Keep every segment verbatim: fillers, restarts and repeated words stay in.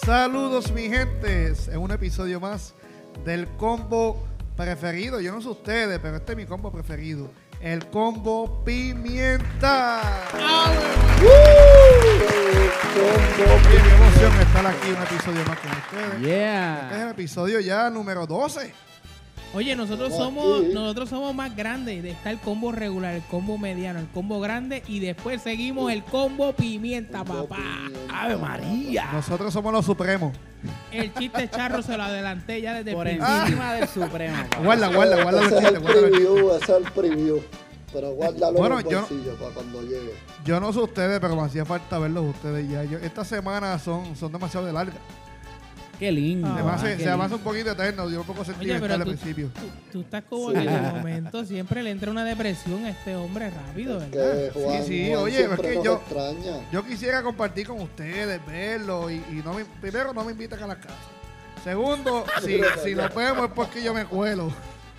Saludos mi gente, es un episodio más del combo preferido. Yo no sé ustedes, pero este es mi combo preferido. El combo pimienta. ¡Ah, ¡Uh! ¡Qué emoción estar aquí un episodio más con ustedes! Yeah. Este es el episodio ya número doce. Oye, nosotros somos nosotros somos más grandes. Está el combo regular, el combo mediano, el combo grande y después seguimos el combo pimienta, papá. ¡Ave María! Nosotros somos los supremos. El chiste charro se lo adelanté ya desde Por el encima del Supremo. papá. Guarda, guarda, guarda los Ese es chistes. el Guarda los preview, chistes. ese es el preview. Pero guárdalo Bueno, en el yo- bolsillo para cuando llegue. Yo no sé ustedes, pero me hacía falta verlos ustedes ya. Yo, esta semana son, son demasiado de largas. Qué lindo. Ah, se me hace, qué se me lindo. hace un poquito eterno. Yo un poco Oye, sentimental pero al tú, principio. tú, tú estás como que en el momento siempre le entra una depresión a este hombre rápido, Es ¿verdad? que Juan, Sí, sí, Juan oye, siempre es que nos yo- extraña. Yo quisiera compartir con ustedes, verlo y, y no me, primero no me invitan a la casa. Segundo, si, si nos vemos es porque yo me cuelo.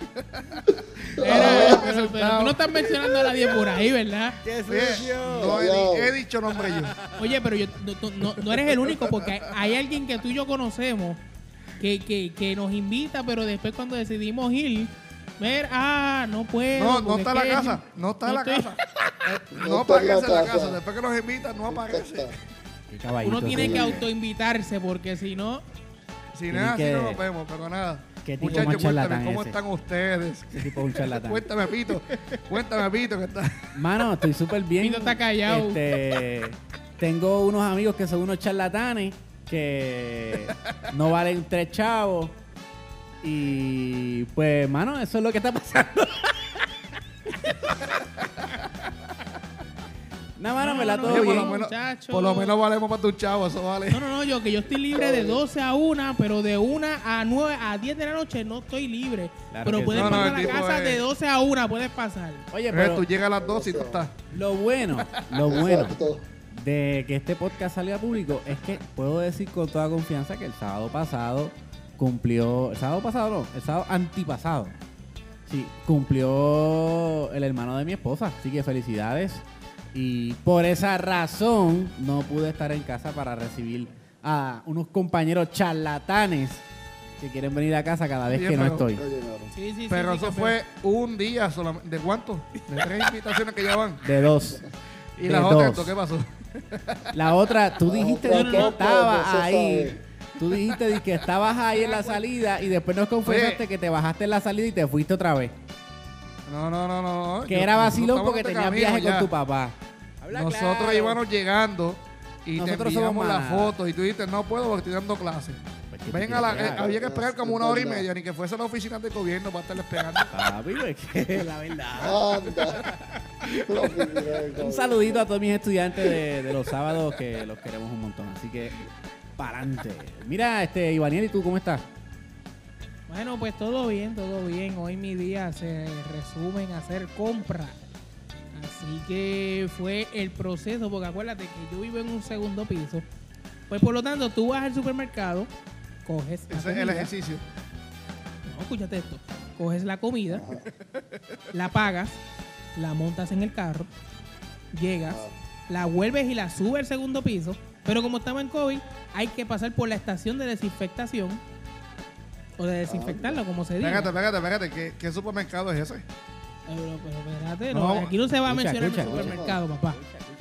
Era- pero, pero tú no estás mencionando a nadie por ahí, ¿verdad? ¡Qué Oye, no he, di- he dicho nombre yo. Oye, pero yo, no, no- no eres el único porque hay, hay alguien que tú y yo conocemos que, que, que nos invita, pero después cuando decidimos ir, ver, ah, no puedo. No, no porque está en la es que- casa. No está en no la estoy- casa. No No está en la aparece en la casa. casa. Después que nos invitan, no Nunca aparece. está. Qué caballito. Uno tiene sí. que autoinvitarse porque si no, Si Tienen no es así, que- no nos vemos, pero nada. Qué tipo Muchachos, más charlatán cuéntame, ¿cómo ese. están ustedes? Ese tipo es un charlatán. Cuéntame, Pito. Cuéntame, Pito, que está. Mano, estoy súper bien. Pito está callado. Este, tengo unos amigos que son unos charlatanes que no valen tres chavos. Y pues, mano, eso es lo que está pasando. Nada, mano, me la no, todo Oye, por bien. lo menos, muchacho. por lo menos valemos para tu chavo, eso vale. no, no, no, yo que yo estoy libre de doce a una, pero de una a nueve a diez de la noche no estoy libre. Claro pero que puedes sí. No, no, pasar el a la tipo casa es- de doce a una, puedes pasar. Oye, Eh, pero tú llegas a las dos y tú estás. lo bueno, lo bueno Exacto. de que este podcast salga público es que puedo decir con toda confianza que el sábado pasado cumplió, el sábado pasado no, el sábado antipasado, sí, cumplió el hermano de mi esposa, así que felicidades. Y por esa razón no pude estar en casa para recibir a unos compañeros charlatanes que quieren venir a casa cada vez Bien, que no pero- estoy. Ya llegaron. Sí, sí, sí, Pero sí, eso campeón. fue un día solamente. ¿De cuánto? De tres invitaciones que ya van. De dos. ¿Y De las otras, dos. ¿qué pasó? La otra, tú La dijiste otra de que copa, estabas no se ahí. sabe. Tú dijiste de que estabas ahí en la salida y después nos confesaste Oye. que te bajaste en la salida y te fuiste otra vez. No, no, no, no. Que Yo- era nosotros vacilón estamos porque en este tenías camino viaje ya. con tu papá. Habla Nosotros claro. íbamos llegando y Nosotros te enviamos somos la manas. foto y tú dijiste, no puedo porque estoy dando clases. Pues, ¿qué tú Ven a la, quieres eh, que había que haga? esperar como Es una hora y verdad. media, ni que fuese a la oficina del gobierno para estarle esperando. Papi, pues, que la verdad. Anda. La oficina del Un saludito a todos mis estudiantes de, de los sábados que los queremos un montón. Así que, pa'lante. Mira, este, Ivaniel, ¿y tú cómo estás? Bueno, pues todo bien, todo bien. Hoy mi día se resume en hacer compras. Así que fue el proceso, porque acuérdate que yo vivo en un segundo piso. Pues por lo tanto, tú vas al supermercado, coges la Ese es el comida. ejercicio. No, escúchate esto. Coges la comida, la pagas, la montas en el carro, llegas, la vuelves y la subes al segundo piso. Pero como estamos en COVID, hay que pasar por la estación de desinfectación. O de desinfectarla, como se diga. Pégate, pégate, pégate. ¿Qué, qué supermercado es ese? Pero, pero espérate, No, no, aquí no se va a escucha, mencionar escucha, el escucha. supermercado, papá.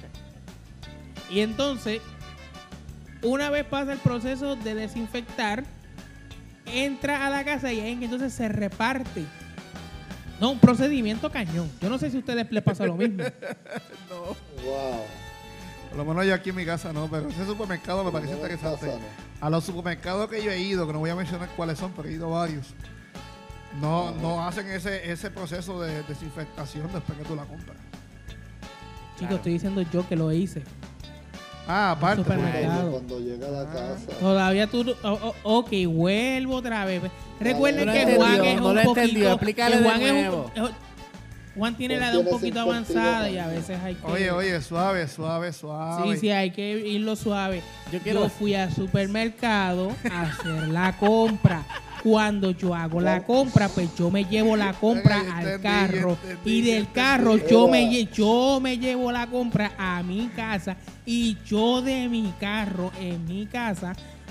Y entonces, una vez pasa el proceso de desinfectar, entra a la casa y ahí entonces se reparte. No, un procedimiento cañón. Yo no sé si a ustedes les pasa lo mismo. No. Wow. Por lo menos yo aquí en mi casa no, pero ese supermercado me parece No, en interesante. casa no. A los supermercados que yo he ido, que no voy a mencionar cuáles son, pero he ido varios, no, no hacen ese, ese proceso de desinfectación después que tú la compras. Chicos, estoy diciendo yo que lo hice. Ah, aparte. Supermercado. Cuando, cuando llega a la Ah. casa. Todavía tú... oh, oh, ok, vuelvo otra vez. Recuerden No lo que entendió, Juan es no un lo poquito... entendió, explícale que de Juan es un- nuevo. es- Juan tiene Juan la edad un tiene poquito cincuenta y dos avanzada y a años. veces hay que... Oye, oye, suave, suave, suave. Sí, sí, hay que irlo suave. Yo quiero- Yo fui al supermercado a hacer la compra. Cuando yo hago la compra, pues yo me llevo la compra Venga, al entendí, carro. entendí, Y del entendí. carro yo me, lle- yo me llevo la compra a mi casa. Y yo de mi carro en mi casa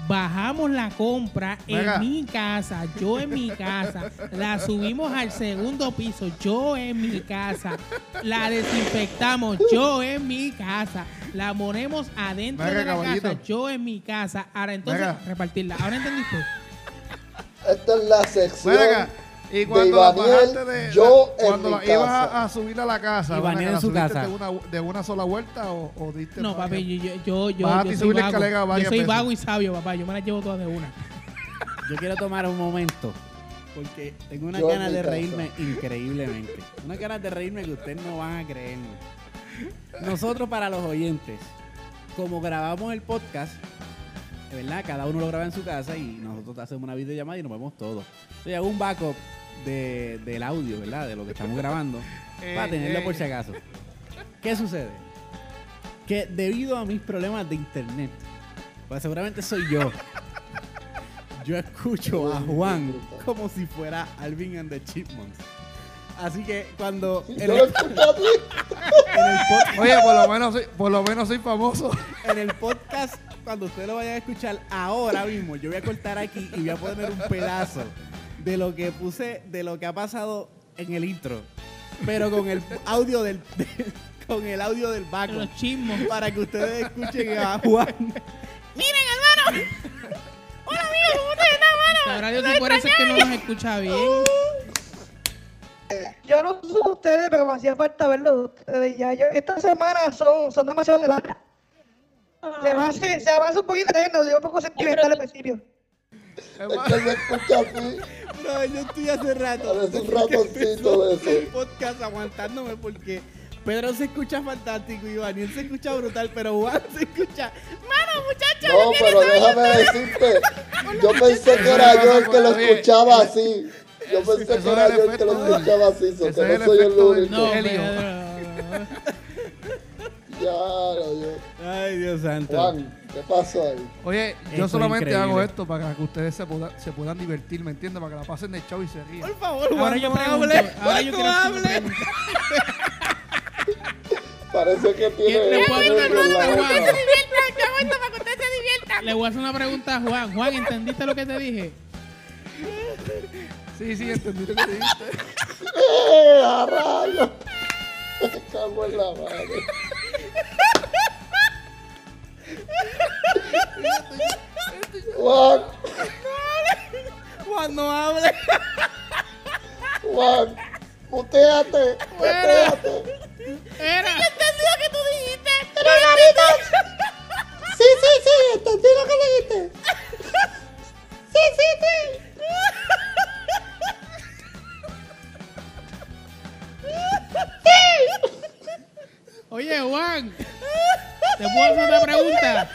bajamos la compra Venga. en mi casa, yo en mi casa, la subimos al segundo piso, yo en mi casa, la desinfectamos, yo en mi casa, la ponemos adentro Venga, de la caballito. casa, yo en mi casa. Ahora entonces, Venga. repartirla. ¿Ahora entendiste? Esta es la sección Ven acá. Y de cuando la Ivaniel, bajaste de yo la- en cuando mi la ibas casa. a, a subir a la casa, Ivaniel ven acá, en ¿la su subiste casa. de una, de una sola vuelta o, o diste No, para papi, que- yo, yo, yo, Bájate yo, y soy sube la vago. escalera Yo varias soy veces. vago y sabio, papá. Yo me las llevo todas de una. Yo quiero tomar un momento porque tengo una Yo en ganas mi de casa. reírme increíblemente. Unas ganas de reírme que ustedes no van a creer. Nosotros, para los oyentes, como grabamos el podcast, ¿verdad? Cada uno lo graba en su casa y nosotros hacemos una videollamada y nos vemos todos. Entonces hago un backup de, del audio, ¿verdad? De lo que estamos grabando para Eh, tenerlo eh. por si acaso. ¿Qué sucede? Que debido a mis problemas de internet, pues seguramente soy yo. Yo escucho a Juan como si fuera Alvin and the Chipmunks. Así que cuando en Yo el, lo escuché así. en el pod- Oye, por lo menos soy, por lo menos soy famoso. en el podcast, cuando ustedes lo vayan a escuchar ahora mismo, yo voy a cortar aquí y voy a poner un pedazo de lo que puse, de lo que ha pasado en el intro, pero con el audio del, de- con el audio del backup, Los chismos. para que ustedes escuchen a Juan. Sabrá Dios si por eso es que no nos escucha bien. Yo no sé ustedes, pero me hacía falta verlo de ustedes ya. Yo, estas semanas son, son demasiado de largas. Se me hace, se me hace un poquito eterno, yo un poco sentimental al principio. Es que se escucha así. Bro, yo estoy hace rato. Parece un desde que ratoncito empezó de eso. El podcast aguantándome porque Pedro se escucha fantástico y Daniel se escucha brutal, pero Juan se escucha. Mano, muchacha. No, pero déjame decirte. Yo pensé que era yo el que lo escuchaba así. Yo Eso- pensé eso que es era el yo el que efecto lo del- escuchaba así, so ese que es el no soy el efecto del- único. No, Helio. Pedro. Ya, no, yo. Ay, Dios santo. Juan, ¿qué pasó ahí? Oye, Esto yo es solamente increíble. hago esto para que ustedes se, puedan- se puedan divertir, ¿me entiendes? Para que la pasen de show y se rían. Por favor, Juan, Ahora yo no pregunto. hable. Ahora yo No quiero hacer una hable. pregunta. Parece que tiene ¿Quién le el puede nervio en la preguntar, boca. Juan? Le voy a hacer una pregunta a Juan. Juan, ¿entendiste lo que te dije? Sí, sí, entendí lo que dijiste. ¡Eh, a rayos! Me cago en la madre. Juan, Juan, no hable. Juan, muteate, muteate. Era. Sí, sí, sí, entendí lo que le dijiste. Sí, sí, sí. Oye, Juan. ¿Te puedo hacer una pregunta?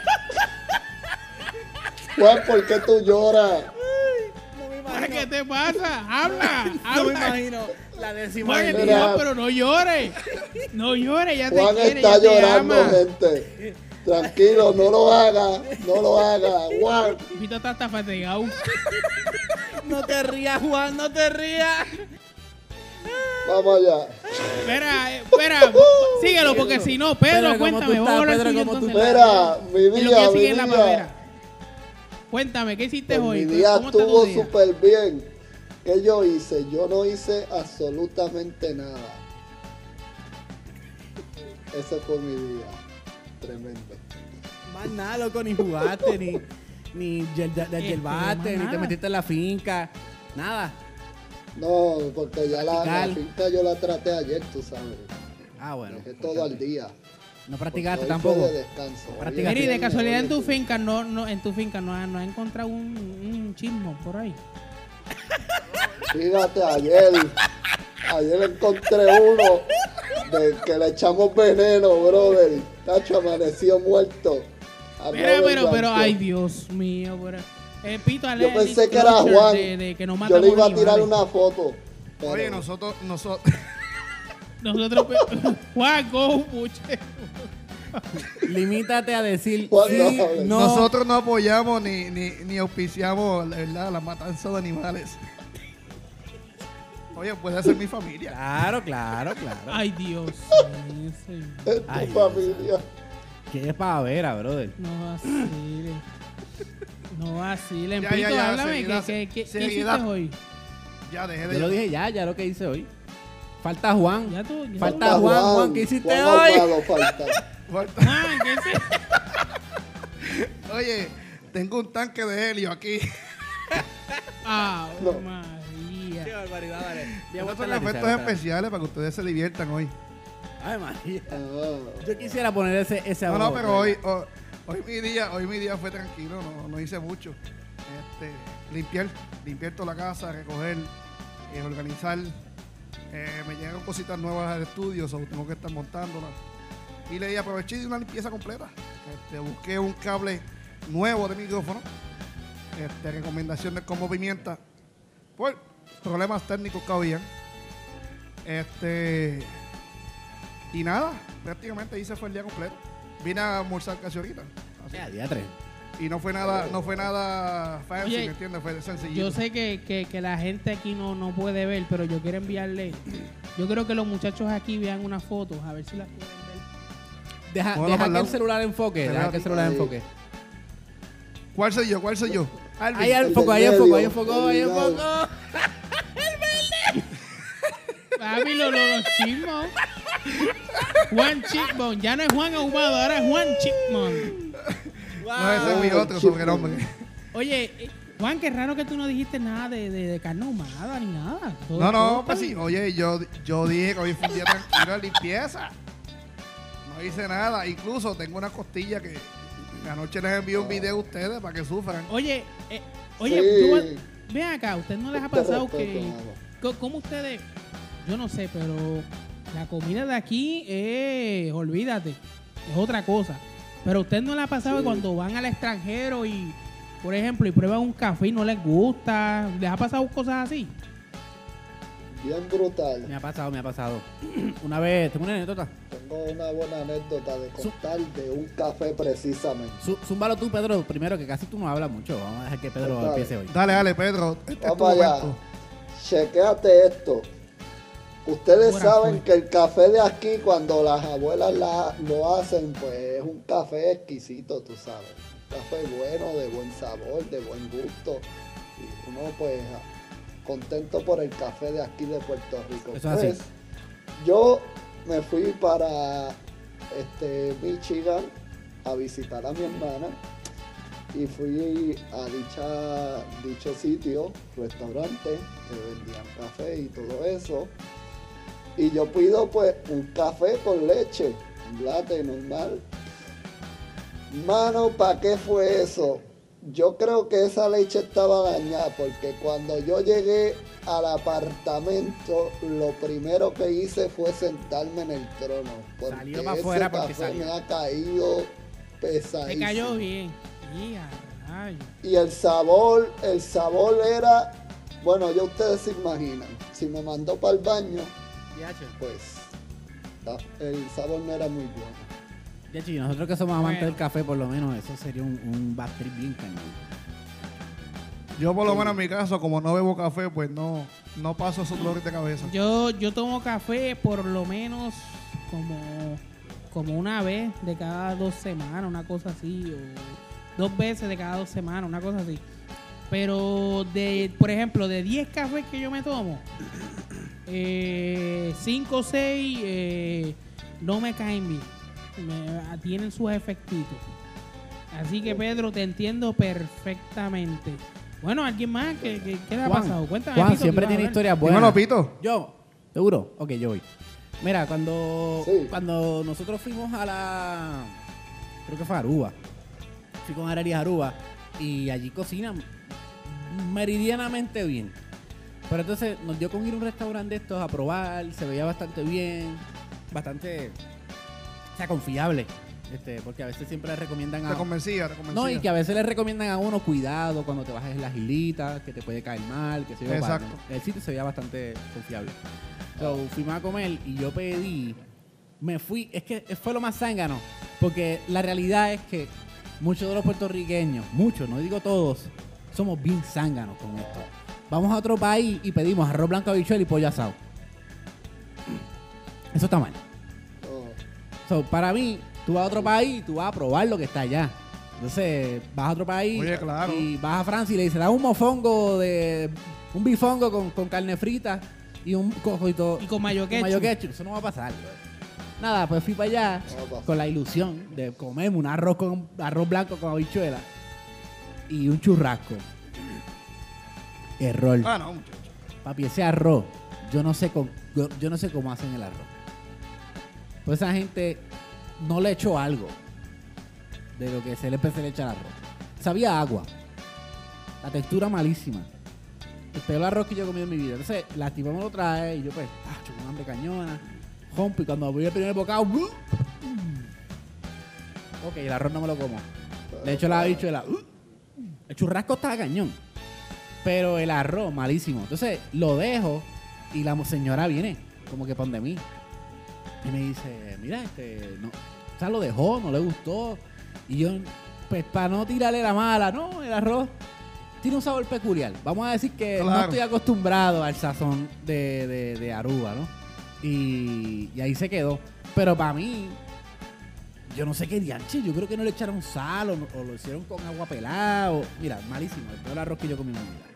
Juan, ¿por qué tú lloras? No me Juan, ¿qué imagino. te pasa? Habla, No me habla. imagino la décima Juan, del Mira. día. no, pero no llores. No llores, ya Juan te quiere, está ya te llorando, ama. gente. Tranquilo, no lo haga, no lo haga. Juan, Vito está hasta fatigado. No te rías, Juan, no te rías. vamos allá. Espera, eh, espera. Síguelo, porque si no, Pedro, Pedro, ¿cómo cuéntame. tú Vamos a estás? hablar Pedro, tuyo ¿cómo tú entonces. Mira, mi En lo que día, yo mi sigue en la día. pavera. Cuéntame, ¿qué hiciste Pues hoy? mi día ¿Cómo está tu estuvo día? súper bien. ¿Qué yo hice? Yo no hice absolutamente nada. Ese fue mi día. Tremendo. Más nada, loco, ni jugaste, ni, ni yel- yel- Este, yelbaste, más ni te nada. metiste en la finca. Nada. No, porque ya la, la Practicar. finca yo la traté ayer, tú sabes. Ah, bueno. Dejé todo al día. No practicaste Porque hoy fue tampoco. de descanso. Hoy Practicaste. Mira, y de es casualidad en tu viernes, finca no, no, en tu finca no, ha- no has encontrado un, un chismo por ahí. Fíjate, ayer, ayer encontré uno de que le echamos veneno, brother. Tacho amaneció muerto. A Mira, Robert pero, pero, Blanco. ay, Dios mío, pero. Eh, Pito, ale- Yo pensé que era disclosure Juan. De, de que no mata Yo le iba a animales. tirar una foto. pero- Oye, nosotros, nosotros, Nosotros, Juan, go, muche. Limítate a decir Juan, sí, no hables. no. nosotros no apoyamos ni, ni, ni auspiciamos, ¿verdad?, la matanza de animales. Oye, puede ser mi familia. Claro, claro, claro. Ay, Dios mío, señor. Es tu Ay, Dios. familia. ¿Qué es pavera, brother? No vacile. No, así, le Ya, ya, empito, ya, háblame. seriedad, ¿Qué, qué, qué, qué seriedad. hiciste hoy? Ya, dejé de Yo lo dije ya, ya lo que hice hoy. Falta Juan. Ya tú, ya Falta Juan, Juan, ¿qué hiciste hoy? Ahumado falta. Falta- Juan, ¿qué hiciste? Oye, tengo un tanque de helio aquí. Ah, No. María. Qué barbaridad, vale. Voy a Estos botar son la risa, efectos espera. especiales para que ustedes se diviertan hoy. Ay, María. Ah, Yo quisiera poner ese, ese No, no, abajo, pero hoy, hoy, hoy mi día, hoy mi día fue tranquilo, no, no hice mucho. Este, limpiar, limpiar toda la casa, recoger, eh, organizar. Eh, me llegaron cositas nuevas al estudio, so tengo que estar montándolas. Y le aproveché de una limpieza completa. Este, busqué un cable nuevo de micrófono. Este, recomendación del Combo Pimienta. Por problemas técnicos que habían. Este. Y nada, prácticamente hice fue el día completo. Vine a almorzar casi ahorita. Así. Ya, día tres. Y no fue nada, no fue nada fancy, Oye, ¿me entiendes? Fue sencillito. Yo sé que, que, que la gente aquí no, no puede ver, pero yo quiero enviarle. Yo creo que los muchachos aquí vean unas fotos, a ver si las pueden ver. Deja, Póngalo deja para el que lado. el celular enfoque. Te Deja veo que el aquí. celular Ahí. enfoque. ¿Cuál soy yo? ¿Cuál soy yo? Alvin. Ahí el enfocó, ahí del enfocó, ahí medio, enfocó, ahí el enfocó. Papi, los, los, los chismos. Juan Chipmon. Ya no es Juan Ahumado, ahora es Juan Chipmon. No, ese es mi Ah, otro chico. sobrenombre. Oye, eh, Juan, qué raro que tú no dijiste nada de, de, de carne ahumada ni nada. Todo- No, todo no, pues está sí. bien. Oye, yo, yo dije que hoy fue un día tranquilo de limpieza. No hice nada. Incluso tengo una costilla que anoche les envié un video a ustedes para que sufran. Oye, eh, oye, Sí. tú- ven acá, ¿usted no les ha Te pasado respeto, que... mano. co- ¿Cómo ustedes...? Yo no sé, pero la comida de aquí es... Olvídate, es otra cosa. Pero a usted no le ha pasado Sí. que cuando van al extranjero y, por ejemplo, y prueban un café y no les gusta, ¿les ha pasado cosas así? Bien brutal. Me ha pasado, me ha pasado. Una vez, tengo una anécdota. Tengo una buena anécdota de contar de un café precisamente. Zu- Zúmbalo tú, Pedro, primero, que casi tú no hablas mucho. Vamos a dejar que Pedro Dale. empiece hoy. Dale, dale, Pedro. Este es tu Vamos allá. momento. Chequéate esto. Ustedes Buena saben fuente. que el café de aquí, cuando las abuelas la- lo hacen, pues es un café exquisito, tú sabes. Un café bueno, de buen sabor, de buen gusto. Y uno, pues, contento por el café de aquí de Puerto Rico. Eso es así. Pues, yo me fui para este Michigan a visitar a mi hermana y fui a dicha, dicho sitio, restaurante, que vendían café y todo eso. Y yo pido pues un café con leche, un latte normal. Mano, ¿para qué fue eso? Yo creo que esa leche estaba dañada porque cuando yo llegué al apartamento, lo primero que hice fue sentarme en el trono. Porque Salió pa' ese afuera porque café salió. me ha caído pesadísimo. Te cayó bien. Y a rayos. Y el sabor, el sabor era, bueno, ya ustedes se imaginan, si me mandó para el baño, pues ta- el sabor no era muy bueno. Ya, chico, nosotros que somos amantes Bueno. del café, por lo menos, eso sería un, un bad trip bien cañón. Yo, por lo menos en mi caso, como no bebo café, pues no, no paso esos dolores de cabeza. Yo, yo tomo café por lo menos como, como una vez de cada dos semanas, una cosa así, o dos veces de cada dos semanas, una cosa así. Pero, de por ejemplo, de diez cafés que yo me tomo, eh, cinco o seis eh, no me caen bien. Me, tienen sus efectitos. Así que, Pedro, te entiendo perfectamente. Bueno, ¿alguien más? ¿Qué, qué, qué le ha Juan, pasado? Cuéntame. Juan Pito, siempre que tiene vas a ver. historias buenas. Dímelo, Pito. Yo, ¿seguro? Ok, yo voy. Mira, cuando, Sí. cuando nosotros fuimos a la... Creo que fue a Aruba. Fui con Arely a Aruba y allí cocinan meridianamente bien. Pero entonces nos dio con ir a un restaurante de estos a probar, se veía bastante bien, bastante, o sea, confiable. Este, porque a veces siempre le recomiendan Te a... convencía, te convencía. No, y que a veces le recomiendan a uno cuidado cuando te bajes en las islitas, que te puede caer mal, que se yo. Exacto. para- El sitio se veía bastante confiable. So, fuimos a comer y yo pedí, me fui, es que fue lo más zángano, porque la realidad es que muchos de los puertorriqueños, muchos, no digo todos, somos bien zánganos con esto. Vamos a otro país y pedimos arroz blanco, habichuela y pollo asado. Eso está mal. Oh, So, para mí, tú vas a otro país y tú vas a probar lo que está allá. Entonces, vas a otro país Oye, claro. y vas a Francia y le dices, da un mofongo de... Un bifongo con, con carne frita y un cojo y todo. Y con mayo Con ketchup. mayo ketchup. Eso no va a pasar, bro. Nada, pues fui para allá No va a pasar. con la ilusión de comerme un arroz con arroz blanco con habichuela y un churrasco. Error. Ah, no, muchacho. Papi, ese arroz, yo no sé con, yo, yo no sé cómo hacen el arroz. Pues esa gente no le echó algo de lo que se le, se le echa al arroz. Sabía agua. La textura malísima. El peor arroz que yo he comido en mi vida. Entonces, la tipa me lo trae y yo pues, ah, con hambre cañona. Rompo y cuando voy el primer bocado, ¡uh! ok, el arroz no me lo como. Le echo la habichuela. ¡uh! El churrasco estaba cañón. Pero el arroz, malísimo. Entonces, lo dejo y la señora viene, como que pon de mí. Y me dice, mira, este, no, o sea, lo dejó, no le gustó. Y yo, pues, para no tirarle la mala, no, el arroz tiene un sabor peculiar. Vamos a decir que Claro. no estoy acostumbrado al sazón de, de, de Aruba, ¿no? Y, y ahí se quedó. Pero para mí, yo no sé qué dianche, yo creo que no le echaron sal o, no- o lo hicieron con agua pelada. o- Mira, malísimo, el peor arroz que yo comí en mi vida.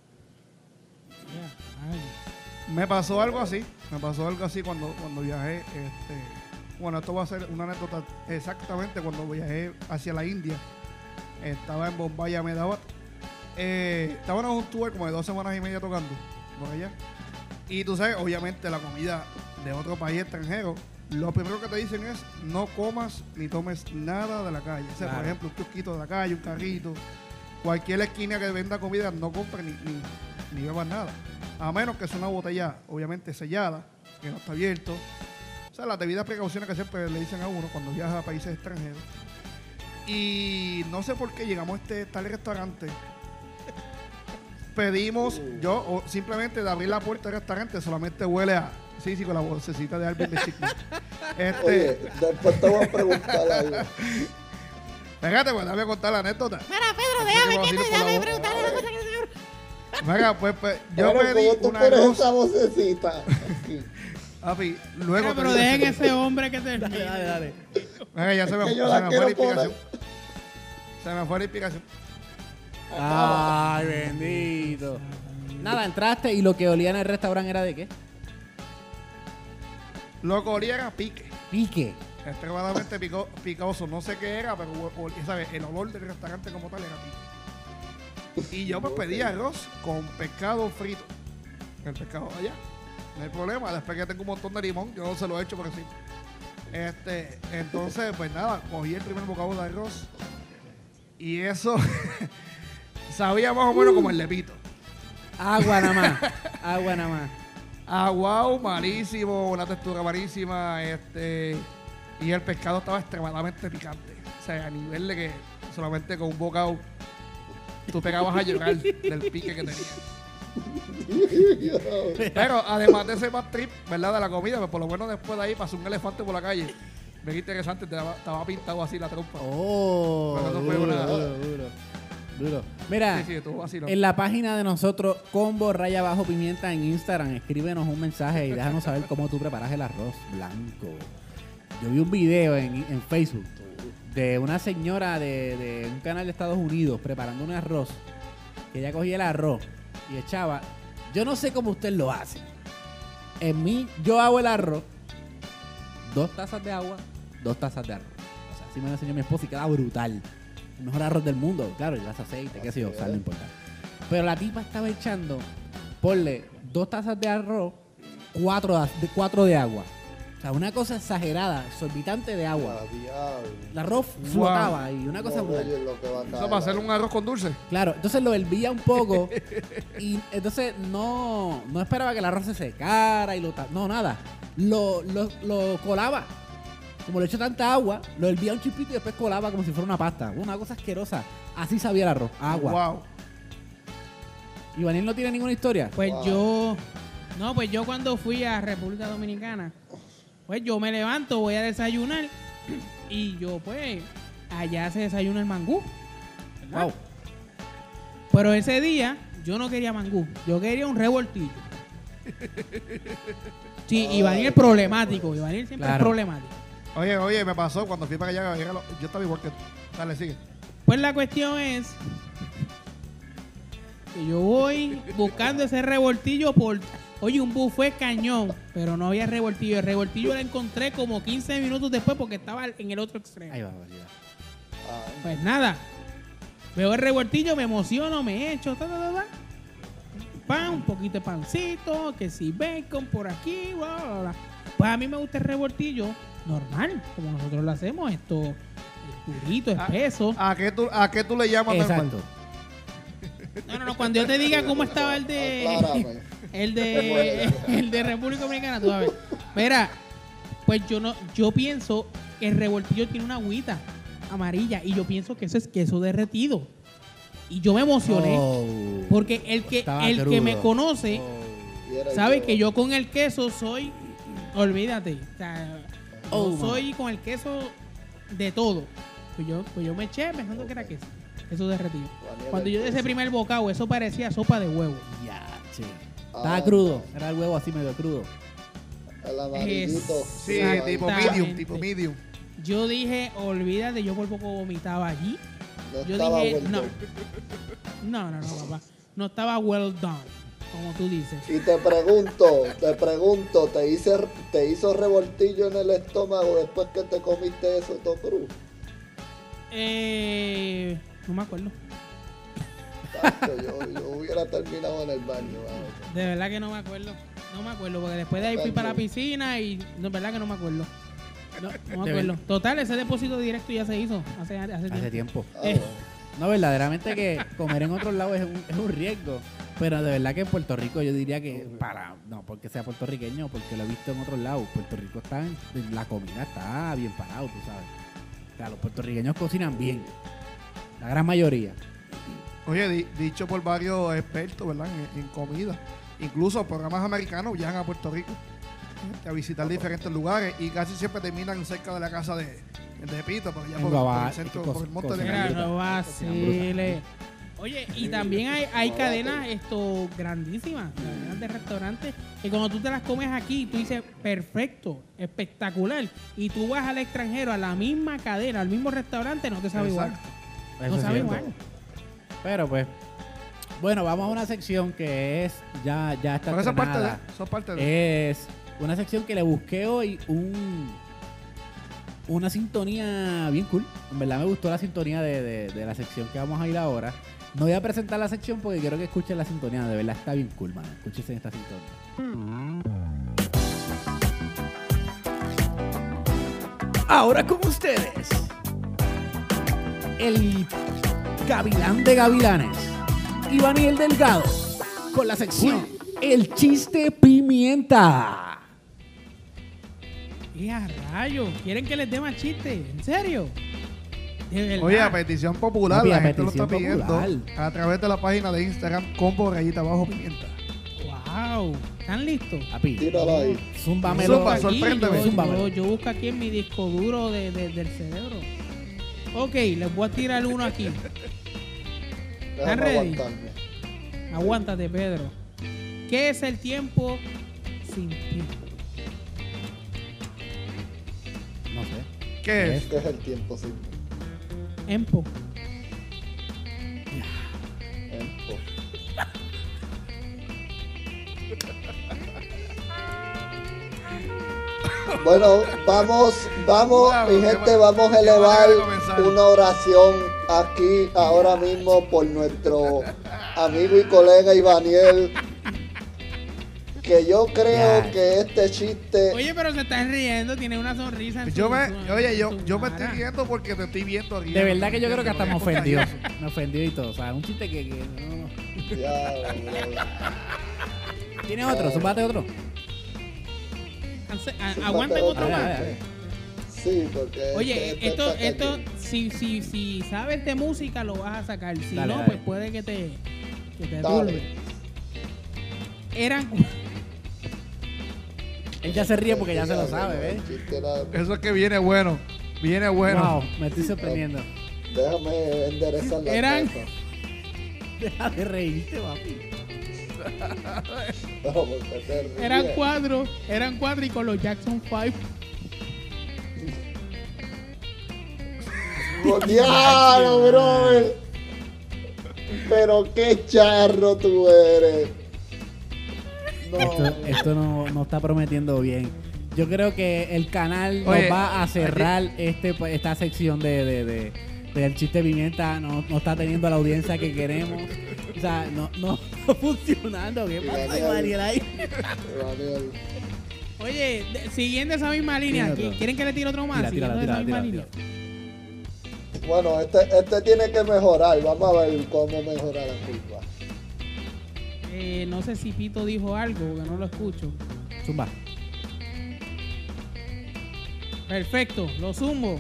Me pasó algo así. Me pasó algo así cuando, cuando viajé. Este, bueno, esto va a ser una anécdota exactamente cuando viajé hacia la India. Estaba en Bombay, Ahmedabad. Eh, estábamos en un tour como de dos semanas y media tocando por allá. Y tú sabes, obviamente, la comida de otro país extranjero, lo primero que te dicen es no comas ni tomes nada de la calle. O sea, Claro. por ejemplo, un kiosquito de la calle, un carrito, cualquier esquina que venda comida, no compres ni, ni, ni bebas nada. A menos que sea una botella, obviamente, sellada, que no está abierto. O sea, las debidas precauciones que siempre le dicen a uno cuando viaja a países extranjeros. Y no sé por qué llegamos a este tal restaurante. Pedimos, yo o simplemente de abrir la puerta del restaurante, solamente huele a. Sí, sí, con la bolsecita de Alvin de Chicken. Este, Oye, después te voy a preguntar algo. fíjate, pues déjame contar la anécdota. Mira, Pedro, Así déjame que quieto vacilo y por la déjame boca. preguntarle una cosa que el señor. Venga, pues, pues yo Pero pedí ¿cómo tú un pones arroz. esa vocecita? Aquí. Papi, luego. Mira, te pero digo dejen el ese hombre que termine. Dale, dale. Venga, ya se me, Que se yo me la fue quiero la explicación. poner. Se me fue la explicación. Ay, bendito. Nada, entraste y lo que olía en el restaurante era de qué? Lo que olía era pique. Pique. Extremadamente pico- picoso. No sé qué era, pero ol- ¿sabes? El olor del restaurante como tal era pique. Y yo pues pedí arroz con pescado frito. El pescado allá. No hay problema. Después que tengo un montón de limón, yo no se lo he hecho por encima. Este, entonces, pues nada, cogí el primer bocado de arroz. Y eso sabía más o menos como el lepito. Agua nada más. Agua nada más. Aguau, malísimo, una textura malísima, este, y el pescado estaba extremadamente picante. O sea, a nivel de que solamente con un bocado tú pegabas a llorar del pique que tenía. Pero además de ese bad trip, ¿verdad? De la comida, pues por lo menos después de ahí pasó un elefante por la calle. Bien interesante, estaba, estaba pintado así la trompa. Oh, Pero no fue duro, una- duro, duro, duro. Mira, Sí, sí, estuvo así. en la página de nosotros, Combo Raya Bajo Pimienta en Instagram, escríbenos un mensaje y déjanos saber cómo tú preparas el arroz blanco. Yo vi un video en, en Facebook de una señora de, de un canal de Estados Unidos preparando un arroz, que ella cogía el arroz y echaba, yo no sé cómo usted lo hace. En mí, yo hago el arroz, dos tazas de agua, dos tazas de arroz. O sea, así me lo enseñó mi esposa y queda brutal. El mejor arroz del mundo, claro, llevas aceite, qué sé yo, sal, no importa. Pero la tipa estaba echando, ponle dos tazas de arroz, cuatro de, cuatro de agua. O sea, una cosa exagerada, exorbitante de agua. Ah, diablo. El arroz flotaba y una cosa No, brutal. oye, lo que va a Eso caer para hacer ahí. un arroz con dulce. Claro, entonces lo hervía un poco y entonces no, no esperaba que el arroz se secara y lo ta- no, nada. Lo, lo, lo colaba. Como le echó tanta agua, lo hervía un chispito y después colaba como si fuera una pasta. Una cosa asquerosa. Así sabía el arroz. Agua. Wow. ¿Y Vanil no tiene ninguna historia? Pues Wow. yo, no, pues yo cuando fui a República Dominicana, pues yo me levanto, voy a desayunar y yo pues allá se desayuna el mangú. ¿verdad? Wow. Pero ese día yo no quería mangú, yo quería un revoltillo. Sí, Ivanil es problemático, Ivanil siempre Claro. es problemático. Oye, oye, me pasó cuando fui para allá. Yo estaba igual que tú. Dale, sigue. pues la cuestión es que yo voy buscando ese revoltillo por... Oye, un buffet cañón, pero no había revoltillo. El revoltillo lo encontré como quince minutos después porque estaba en el otro extremo. Ahí va, valida. Ah, Pues nada, veo el revoltillo, me emociono, me echo, ta, ta, ta, ta. Pan, un poquito de pancito, que si bacon por aquí, bla, bla, bla. Pues a mí me gusta el revoltillo normal, como nosotros lo hacemos, esto, el durito, espeso. ¿A qué tú, a qué tú le llamas normal? Exacto. No, no, no, cuando yo te diga cómo estaba el de... aclárame. El de, el de República Dominicana, tú sabes. Mira, pues yo no, yo pienso que el revoltillo tiene una agüita amarilla y yo pienso que eso es queso derretido. Y yo me emocioné Oh. porque el que Estaba el que crudo. me conoce Oh. Y era sabe yo. que yo con el queso soy, olvídate, o sea, Oh, yo man. soy con el queso de todo. Pues yo, pues yo me eché pensando que era queso, queso derretido. Daniel, Cuando yo de ese entonces, primer bocado, eso parecía sopa de huevo. Ya, sí. ah, Estaba crudo. Era el huevo así medio crudo. El amarillito. Sí, Exactamente. tipo medium, tipo medium. Yo dije, olvídate, yo por poco vomitaba allí. No Yo estaba dije, well no. done. No, no, no, papá. No estaba well done, como tú dices. Y te pregunto, te pregunto, ¿te, hice, ¿te hizo revoltillo en el estómago después que te comiste eso todo crudo? Eh, no me acuerdo. Tacho, yo, yo hubiera terminado en el baño. vamos. De verdad que no me acuerdo. No me acuerdo, porque después de ahí fui para la piscina y de verdad que no me acuerdo. No, no me acuerdo. Total, ese depósito directo ya se hizo hace, hace tiempo. Hace tiempo. Ah, Eh. bueno. No, verdaderamente que comer en otros lados es un, es un riesgo. Pero de verdad que en Puerto Rico yo diría que para, no porque sea puertorriqueño, porque lo he visto en otros lados, Puerto Rico está en, la comida está bien parado, tú sabes. O sea, los puertorriqueños cocinan bien. La gran mayoría. Oye, di- dicho por varios expertos, ¿verdad? En, en comida. Incluso programas americanos viajan a Puerto Rico este, a visitar diferentes lugares y casi siempre terminan cerca de la casa de, de Pito, por allá En por, por Guabá, el centro, es que por el monte de cocinan Mira, brutal. no Cocinan vacile. Oye, y también hay, hay cadenas esto grandísimas, cadenas de restaurantes, que cuando tú te las comes aquí, tú dices, perfecto, espectacular. Y tú vas al extranjero, a la misma cadena, al mismo restaurante, no te sabe igual. Exacto. Eso No es sabe cierto. igual. Pero pues, bueno, vamos a una sección que es, ya, ya está Pero esa parte de, estrenada. esa parte de Es una sección que le busqué hoy un una sintonía bien cool. En verdad me gustó la sintonía de, de- de la sección que vamos a ir ahora. No voy a presentar la sección porque quiero que escuchen la sintonía. De verdad está bien cool, man. Escúchense esta sintonía. Ahora con ustedes, el gavilán de gavilanes, Ivaniel Delgado, con la sección El Chiste Pimienta. ¡Y a rayos! ¿Quieren que les dé más chiste? ¿En serio? De verdad. Oye, a petición popular, Papi, la a gente lo está petición pidiendo popular. a través de la página de Instagram Combo Rayita Bajo Pimienta. ¡Wow! ¿Están listos? Papi, Tíralo ahí. zúmbamelo. Zumba, Aquí, sorpréndeme. yo, Zúmbamelo. yo, yo busco aquí en mi disco duro de, de- del cerebro. Ok, les voy a tirar uno aquí. Déjame ready? aguantarme. Aguántate, Pedro. ¿Qué es el tiempo sin tiempo? No sé. ¿Qué es? ¿Qué es el tiempo sin Empo. tiempo? Bueno, vamos, vamos, Wow, mi qué gente, ma- vamos a qué elevar manera de comenzar. una oración aquí ahora mismo por nuestro amigo y colega Ivaniel, que yo creo Ya. que este chiste, Oye, pero se están riendo, tiene una sonrisa. En Yo su- me, su- oye, en yo, su yo me cara. estoy riendo porque te estoy viendo riendo. De verdad que yo creo que hasta me Porque ofendió. es Me ofendió y todo. O sea, un chiste que, que no. ya, bro. ¿Tiene otro? Súbate otro. Ance- a- Sí, Aguanten Mateo, otro Dale, más. dale, dale. Sí, porque Oye, este esto, está esto, cañón. si, si, si sabes de música lo vas a sacar. Si Dale, no, dale. pues puede que te, que te Dale. turbe. Eran Él ya se ríe porque ya se lo sabe, El ¿ves? chiste era- Eso es que viene bueno. Viene bueno. Wow, me estoy sorprendiendo. Déjame enderezar la Eran- cosa. Deja de reírte, papi. No, porque te ríes. eran cuatro, eran cuatro y con los Jackson Five. ¡Diablo, brother! Pero qué charro tú eres. No. Esto, esto no, no está prometiendo bien. Yo creo que el canal Oye, nos va a cerrar este, esta sección de, de, de, del chiste pimienta. No, no está teniendo la audiencia que queremos. O sea, no, no está funcionando. ¿Qué pasa, Daniel. Mariel, ahí? Daniel. Oye, de- siguiendo esa misma línea, Tira otro. ¿quieren que le tire otro más? Tira, tira, Siguiendo tira, esa tira, misma tira. línea. Bueno, este, este tiene que mejorar. Vamos a ver cómo mejorar la culpa. Eh, no sé si Pito dijo algo, porque no lo escucho. Zumba. Perfecto, lo zumbo.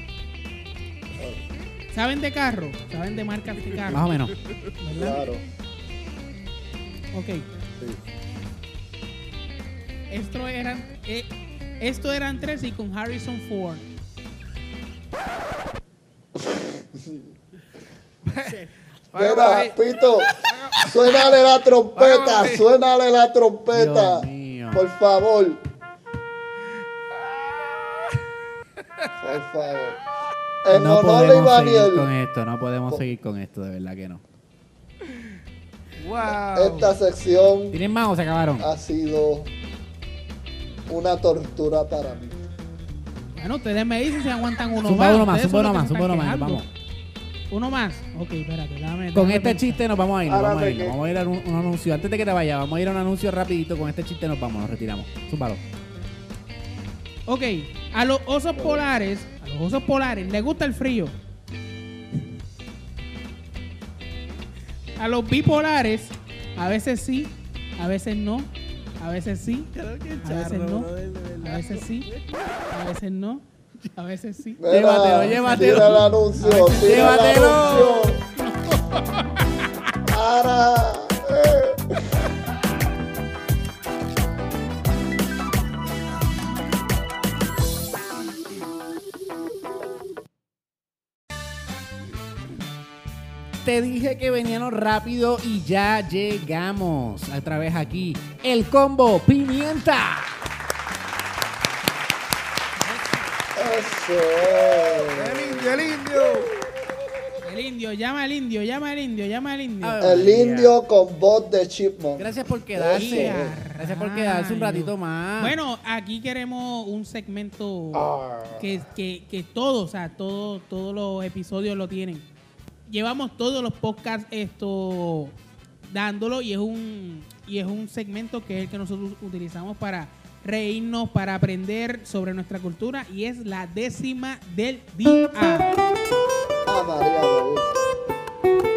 ¿Saben de carro? ¿Saben de marcas de carro? Más o menos. ¿Verdad? Claro. Ok. Sí. Esto eran, eh, esto eran tres y con Harrison Ford. Mira, Pito, suénale la trompeta, Vámonos. suénale la trompeta. Dios mío. Por favor. Por favor. En No honor de podemos seguir con Ivaniel, esto. No podemos seguir con esto, de verdad que no. Wow. esta sección ¿Tienen más o se acabaron? ha sido una tortura para mí. Bueno, ustedes me dicen si aguantan uno Zumba más. uno más, Ustedes zumba son uno los más, que se zumba uno están más. Vamos. quejando. Uno más. Ok, espérate, déjame. Con déjame este pensar. chiste nos vamos a ir, nos Ahora vamos a me ir, nos quedo. vamos a ir a un, un anuncio. Antes de que te vayas, vamos a ir a un anuncio rapidito. Con este chiste nos vamos, nos retiramos. Zúmbalo. Ok, a los osos polares, a los osos polares les gusta el frío. A los bipolares, a veces sí, a veces no, a veces sí, a veces no, a veces sí, a veces no, a veces sí. Mira, Llévatelo, llévatelo. Tira el anuncio, tira el Llévatelo. anuncio. Ahora. eh. Te dije que veníamos rápido y ya llegamos. Otra vez aquí, el combo pimienta. Eso es. El indio, el indio. El indio, llama al indio, llama al indio, llama al indio. A ver. El indio con voz de chipmunk. Gracias por quedarse. Eso. Gracias por quedarse un ratito más. Bueno, aquí queremos un segmento Ah. que, que, que todos, o sea, todo, todos los episodios lo tienen. Llevamos todos los podcasts esto dándolo y es un y es un segmento que es el que nosotros utilizamos para reírnos, para aprender sobre nuestra cultura y es la décima del día. Ah, María, me gusta.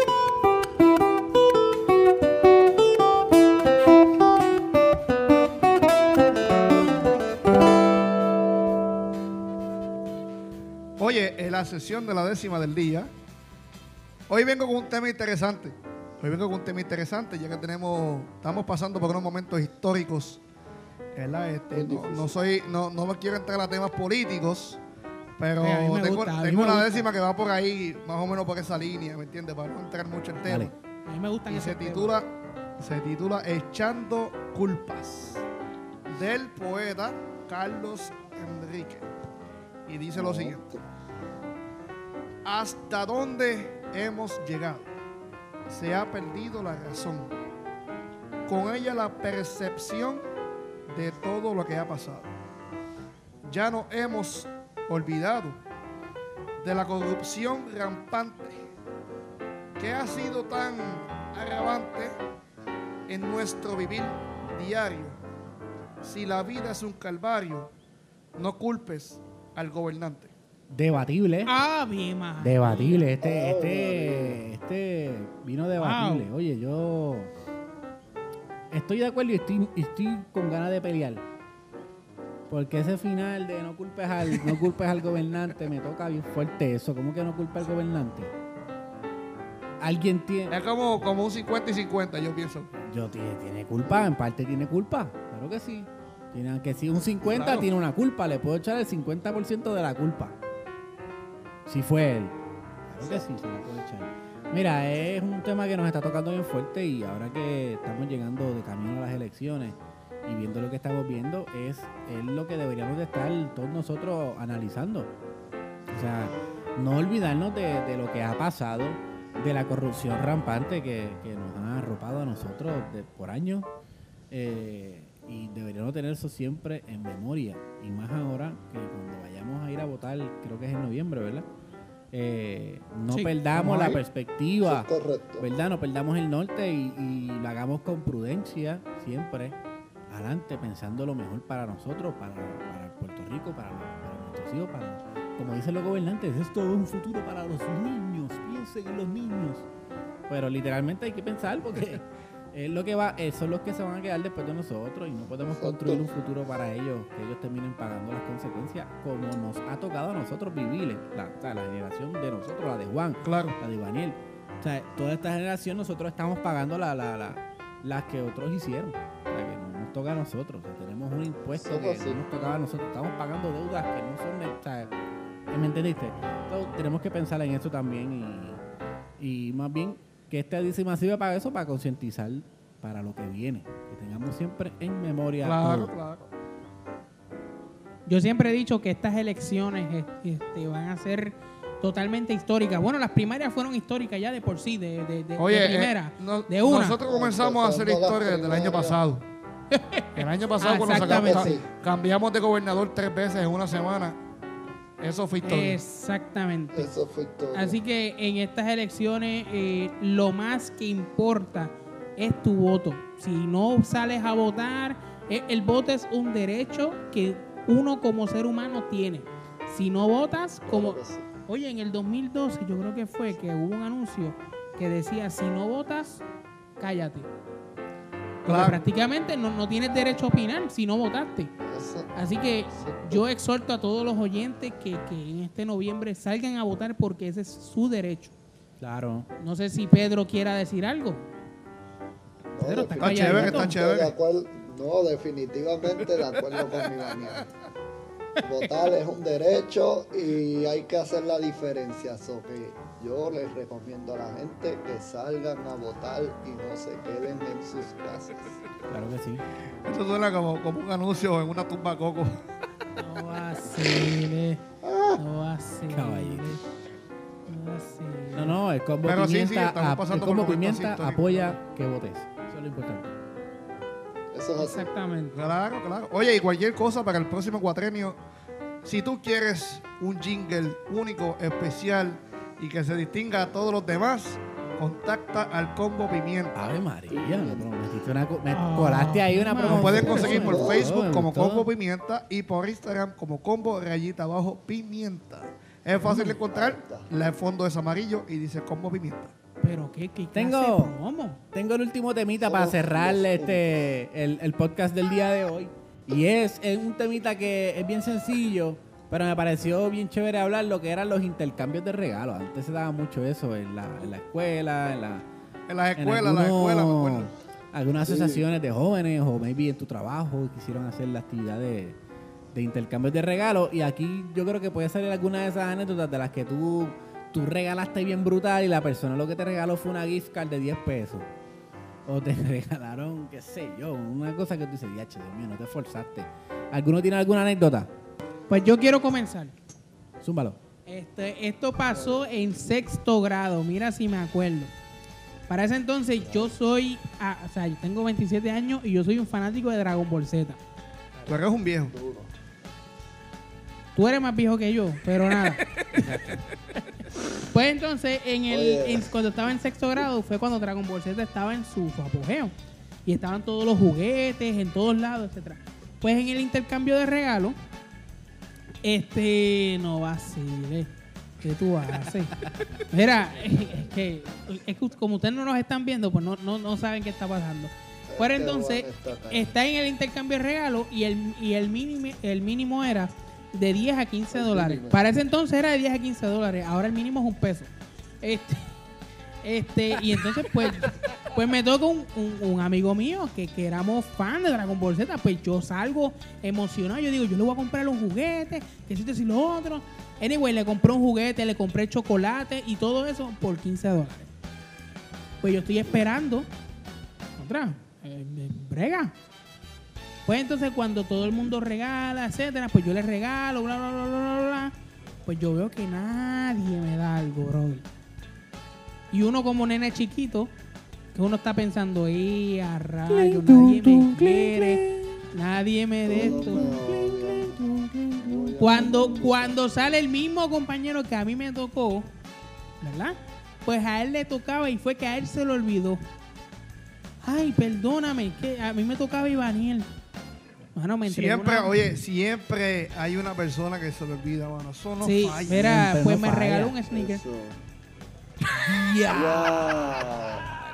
Oye, en la sesión de la décima del día, hoy vengo con un tema interesante. Hoy vengo con un tema interesante, ya que tenemos, estamos pasando por unos momentos históricos. ¿Verdad? Este, Muy no, difícil. no soy, no, no me quiero entrar a temas políticos, pero Sí, a mí me tengo, gusta, a mí tengo me una gusta. décima que va por ahí, más o menos por esa línea, ¿me entiendes? Para no entrar mucho en tema. Dale. A mí me gustan Y esos se temas. titula, se titula Echando culpas, del poeta Carlos Enrique. Y dice lo siguiente: ¿hasta dónde hemos llegado? Se ha perdido la razón, con ella la percepción de todo lo que ha pasado. Ya nos hemos olvidado de la corrupción rampante que ha sido tan agravante en nuestro vivir diario. Si la vida es un calvario, no culpes al gobernante. Debatible. Ah, bien, más. Debatible. Este, este, este vino debatible. Wow. Oye, yo estoy de acuerdo y estoy, estoy con ganas de pelear. Porque ese final de no culpes al, no culpes al gobernante me toca bien fuerte eso. ¿Cómo que no culpa al gobernante? Alguien tiene. Es como, como un cincuenta y cincuenta, yo pienso. Yo tiene, tiene culpa, en parte tiene culpa. Claro que sí. Tiene, aunque si un cincuenta Claro. tiene una culpa, le puedo echar el cincuenta por ciento de la culpa. Si fue él. Claro que sí, se la puedo echar. Mira, es un tema que nos está tocando bien fuerte y ahora que estamos llegando de camino a las elecciones y viendo lo que estamos viendo, es, es lo que deberíamos de estar todos nosotros analizando. O sea, no olvidarnos de, de lo que ha pasado, de la corrupción rampante que, que nos ha arropado a nosotros de, por años. Eh, y deberíamos tener eso siempre en memoria. Y más ahora que cuando vayamos a ir a votar, creo que es en noviembre, ¿verdad? Eh, no Sí, perdamos la ahí. perspectiva, Eso es correcto. ¿verdad? No perdamos el norte y, y lo hagamos con prudencia siempre. Adelante, pensando lo mejor para nosotros, para, para Puerto Rico, para, para nuestros hijos, para, como dicen los gobernantes, es todo un futuro para los niños, piensen en los niños. Pero literalmente hay que pensar porque es lo que va, eh, son los que se van a quedar después de nosotros y no podemos Exacto. construir un futuro para ellos, que ellos terminen pagando las consecuencias como nos ha tocado a nosotros vivir, la, o sea, la generación de nosotros, la de Juan, Claro. la de Ivaniel. O sea, toda esta generación nosotros estamos pagando la, la, la, las que otros hicieron. O sea, que no nos toca a nosotros. O sea, tenemos un impuesto Eso que es así. no nos tocaba a nosotros. Estamos pagando deudas que no son... de- o sea, ¿me entendiste? Entonces, tenemos que pensar en eso también y, y más bien que este edición sirve para eso, para concientizar para lo que viene. Que tengamos siempre en memoria Claro, todo. claro. Yo siempre he dicho que estas elecciones eh, este, van a ser totalmente históricas. Bueno, las primarias fueron históricas ya de por sí, de, de, de, Oye, de eh, primera, no- de una. nosotros comenzamos a hacer Empezando historia la desde el año primaria. pasado. El año pasado Ah, cuando sacamos, exactamente. cambiamos de gobernador tres veces en una semana. Eso fue historia. Exactamente. Eso fue todo. Así que en estas elecciones eh, lo más que importa es tu voto. Si no sales a votar, eh, el voto es un derecho que uno como ser humano tiene. Si no votas, como... Claro que sí. Oye, en el dos mil doce yo creo que fue que hubo un anuncio que decía, si no votas, cállate. Porque Claro. prácticamente no, no tienes derecho a opinar si no votaste. Eso- Así que Exacto. yo exhorto a todos los oyentes que, que en este noviembre salgan a votar porque ese es su derecho. Claro. No sé si Pedro quiera decir algo. No, Pedro, está Está definitivamente chévere, calladito. está chévere. de acuerdo- no, definitivamente de acuerdo con mi Daniel. Votar es un derecho y hay que hacer la diferencia. So que yo les recomiendo a la gente que salgan a votar y no se queden en sus casas. Claro que sí. Eso suena como, como un anuncio en una tumba coco. No vacile. No vacile. Caballito. No vacile. No, no, el combo Pero sí, sí, pimienta, estamos ap- el pasando combo por momentos pimienta históricos. apoya que votes. Eso es lo importante. Eso es así. Exactamente. Claro, claro. Oye, y cualquier cosa para el próximo cuatrenio, si tú quieres un jingle único, especial y que se distinga a todos los demás, contacta al Combo Pimienta. Ave María, me prometiste una co- me Ah, colaste ahí una no. Lo promoción. pueden conseguir por Me Facebook gustó, como me gustó. Combo Pimienta y por Instagram como Combo Rayita Abajo Pimienta. Es fácil de encontrar, la- el fondo es amarillo y dice Combo Pimienta. Pero qué, qué clase Tengo- de promo. Tengo el último temita para Somos cerrar los este el, el podcast del día de hoy. Y es, es un temita que es bien sencillo, pero me pareció bien chévere hablar lo que eran los intercambios de regalos. Antes se daba mucho eso en la, en la escuela, en la En las en escuelas, las algunos- escuelas, me acuerdo. algunas Sí. asociaciones de jóvenes o maybe en tu trabajo quisieron hacer la actividad de, de intercambios de regalos. Y aquí yo creo que puede salir alguna de esas anécdotas de las que tú, tú regalaste bien brutal y la persona lo que te regaló fue una gift card de diez pesos. O te regalaron, qué sé yo, una cosa que tú dices, diache, Dios mío, no te esforzaste. ¿Alguno tiene alguna anécdota? Pues yo quiero comenzar. Zúmbalo. Este, esto pasó en sexto grado, mira si me acuerdo. Para ese entonces yo soy, ah, o sea, yo tengo veintisiete años y yo soy un fanático de Dragon Ball Z. Tú eres un viejo. Duro. Tú eres más viejo que yo, pero nada. Pues entonces, en el, Oye. en- cuando estaba en sexto grado, fue cuando Dragon Ball Z estaba en su, su apogeo. Y estaban todos los juguetes, en todos lados, etcétera. Pues en el intercambio de regalos, este, no vacile. ¿Qué tú haces? Mira, es que, es que como ustedes no nos están viendo, pues no, no, no saben qué está pasando. Pues Qué entonces, bueno está acá. está en el intercambio de regalos y el, y el, mínimo, el mínimo era de diez a quince El dólares. mínimo. Para ese entonces era de diez a quince dólares. Ahora el mínimo es un peso. Este, este, y entonces, pues, pues me toca un, un, un amigo mío que, que éramos fan de Dragon Ball Z. Pues yo salgo emocionado. Yo digo, yo le voy a comprar los juguetes, que esto y lo otro. Anyway, le compré un juguete, le compré chocolate y todo eso por quince dólares. Pues yo estoy esperando. Otra, eh, eh, brega. Pues entonces cuando todo el mundo regala, etcétera, pues yo le regalo, bla, bla, bla, bla, bla, bla. Pues yo veo que nadie me da algo, brother. Y uno como nene chiquito, que uno está pensando, ¡eh, a rayo! Nadie me quiere, nadie me de Todos esto. me odian. Voy a- Cuando, cuando sale el mismo compañero que a mí me tocó, ¿verdad? Pues a él le tocaba y fue que a él se lo olvidó. Ay, perdóname, que a mí me tocaba Ivaniel. Mano, me entregó Siempre, una- oye, siempre hay una persona que se le olvida, mano. Eso no sí, falla. mira, Siempre pues no me falla. regaló un sneaker. Eso. Ya.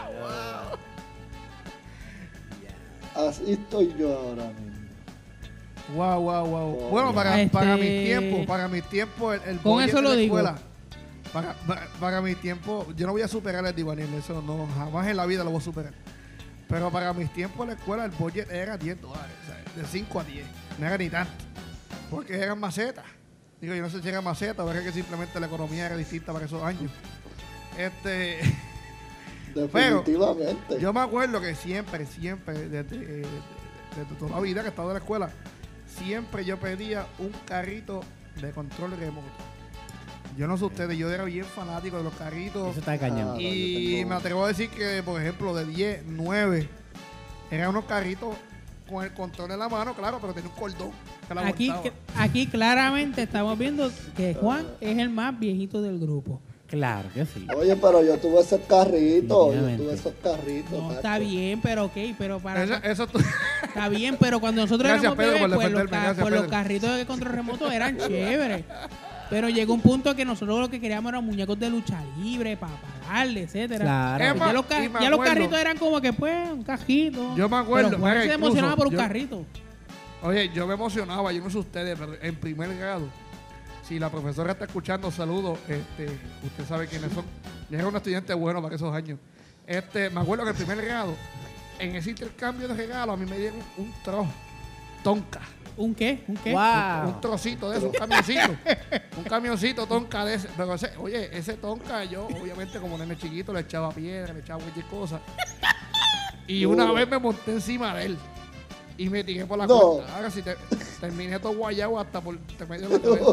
Wow. Así estoy yo ahora mismo. Wow, wow, wow. Oh, Bueno, para, este- para mis tiempos, para mis tiempos, el, el Con budget eso de lo la digo. escuela, Para, para, para mis tiempos, yo no voy a superar el Divaniel, eso no, jamás en la vida lo voy a superar. Pero para mis tiempos en la escuela, el budget era diez dólares, o sea, de cinco a diez. No era ni tanto, porque eran macetas. Digo, yo no sé si eran macetas o era que simplemente la economía era distinta para esos años. Este... Definitivamente. Yo me acuerdo que siempre, siempre, desde, eh, desde toda la vida que he estado en la escuela, siempre yo pedía un carrito de control remoto. Yo no sé ustedes, yo era bien fanático de los carritos. Eso está cañón. Ah, Y yo tengo- me atrevo a decir que, por ejemplo, de diez, nueve, eran unos carritos con el control en la mano, claro, pero tenía un cordón que la Aquí, aguantaba. aquí claramente estamos viendo que Juan es el más viejito del grupo. Claro que sí. Oye, pero yo tuve esos carritos, yo Definitivamente. tuve esos carritos. No, tacho. está bien, pero ok, pero para... Eso, eso tú- Está bien, pero cuando nosotros Gracias, éramos Pedro, bebés, por pues, los, defenderme, ca- gracias, pues los Pedro. carritos de control remoto eran chéveres. Pero llegó un punto que nosotros lo que queríamos eran muñecos de lucha libre, para darle, etcétera. Claro. Es Pues más, ya los, ca- y me ya los acuerdo- carritos eran como que, pues, un cajito. Yo me acuerdo, Pero Juan mira, se incluso, emocionaba por un yo- carrito. Oye, yo me emocionaba, yo no sé ustedes, pero en primer grado, si la profesora está escuchando, saludos, este, usted sabe quiénes son. Yo era un estudiante bueno para esos años. Este, me acuerdo que en primer grado, en ese intercambio de regalos, a mí me dieron un, un trozo, tonka. ¿Un qué? ¿Un qué? Wow. Un trocito de eso, un camioncito. un camioncito tonka de ese. Pero ese, oye, ese tonka yo, obviamente, como nene chiquito, le echaba piedra, le echaba cualquier cosa. Y una vez me monté encima de él. Y me tiré por la No. cuerda. Ahora sí, te, terminé todo guayabo hasta por te medio de la cabeza.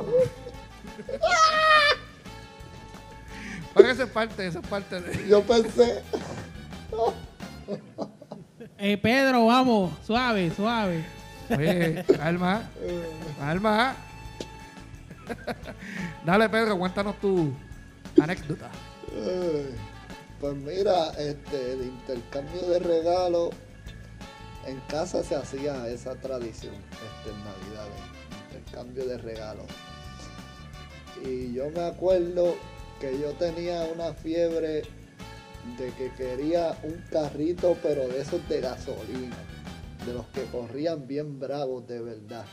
Pero esa es parte, esa es parte de... Yo pensé, Eh, Pedro, vamos, suave, suave. Oye, calma, calma. Dale, Pedro, cuéntanos tu anécdota. eh, pues mira, este, el intercambio de regalos, en casa se hacía esa tradición, este, en Navidad, el intercambio de regalos. Y yo me acuerdo que yo tenía una fiebre de que quería un carrito, pero de esos de gasolina, de los que corrían bien bravos de verdad.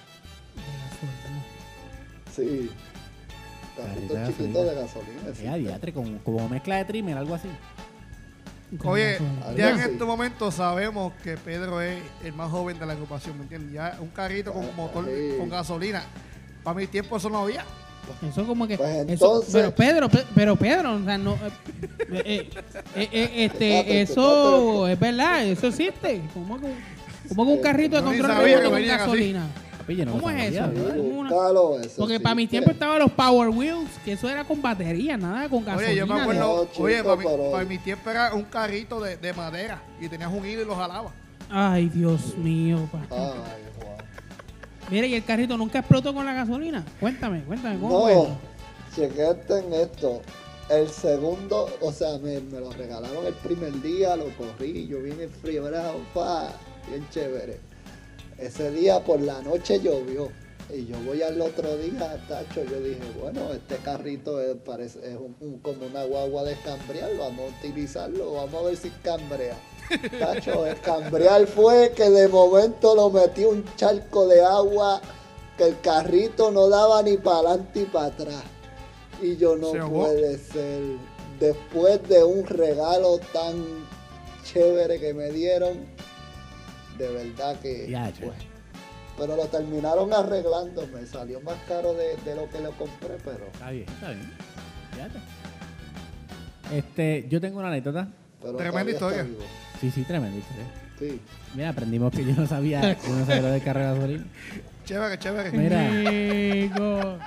Sí, Carrito de carritos chiquitos de gasolina. gasolina. sí. Ya, diatre, como, como mezcla de trimmer, algo así. Oye, Algo ya en así. este momento sabemos que Pedro es el más joven de la agrupación, ¿me entiendes? Ya un carrito con Ah, motor, sí. con gasolina. Para mi tiempo eso no había. Eso como que... Pues eso- entonces- pero Pedro, Pe- pero Pedro, o sea, no... eh, eh, eh, eh, este, Espérate, eso es verdad, eso existe. ¿Cómo que, cómo que un carrito de Yo ni control sabía remoto que con venían así. gasolina? Papi, yo no ¿Cómo lo es sabía, eso? ¿verdad? Es una- Búscalo, eso Porque para mi existe. tiempo estaban los Power Wheels, que eso era con batería, nada con gasolina. Oye, yo me acuerdo, No, chico, oye, para mi, pero- para mi tiempo era un carrito de, de madera y tenías un hilo y lo jalabas. Ay, Dios mío. Pa. Ay, Juan. Mira, ¿y el carrito nunca explotó con la gasolina? Cuéntame, cuéntame, ¿cómo fue No, eso? chequete en esto. El segundo, o sea, me, me lo regalaron el primer día, lo corrí, yo bien enfriebrado, pa, bien chévere. Ese día por la noche llovió y yo voy al otro día, tacho, yo dije, bueno, este carrito es, parece, es un- un- como una guagua de escambrear, vamos a utilizarlo, vamos a ver si cambrea. Tacho, el cambrear fue que de momento lo metí un charco de agua que el carrito no daba ni para adelante y para atrás. Y yo no ¿Se ahogó? puede ser. Después de un regalo tan chévere que me dieron, de verdad que... Ya, che. pues, pero lo terminaron arreglando, me salió más caro de, de lo que lo compré, pero... Está bien, está bien. Fíjate. Este, yo tengo una anécdota. pero Tremenda todavía está historia. vivo. Sí, sí, tremenda historia. Sí. Mira, aprendimos que yo no sabía, yo no sabía lo de carro de gasolina. Chévere, chévere. Mira. Rico.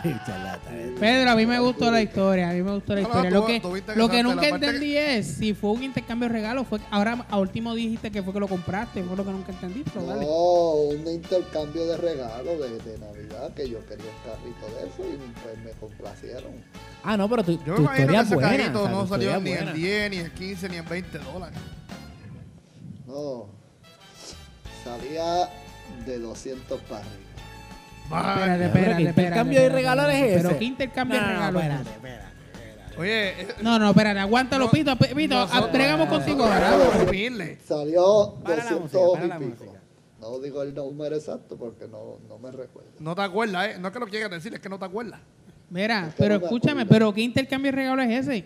Pedro, a mí me gustó la historia, a mí me gustó la No, no, historia. tú- Lo que, tú viste lo que que nunca la parte entendí que- es si fue un intercambio de regalo, fue ahora a último dijiste que fue que lo compraste, fue lo que nunca entendí, pero dale. No, un intercambio de regalos de, de Navidad, que yo quería un carrito de eso y pues me complacieron. Ah, no, pero tu, Yo tu me imagino que historia es ese buena. carrito o sea, no tu salió historia ni es en buena. diez, ni en quince, ni en veinte dólares. No, salía de doscientos para arriba. Espérate, Vaya. Pero, espérate, ¿qué espérate. intercambio de espérate, regalos espérate. es ese? Pero ¿qué intercambio de No, no, regalos? espérate, espérate, espérate. Oye, eh, No, no, espérate, aguántalo, No, Pito, Pito, nosotros- bregamos contigo ahora. nosotros humildes. Salió Para la doscientos música, para y la pico. música. No digo el número exacto porque no, no me recuerdo. No te acuerdas, ¿eh? No es que lo quieras decir, es que no te acuerdas. Mira, Es que pero no me escúchame, acuerdo. pero ¿qué intercambio de regalos es ese?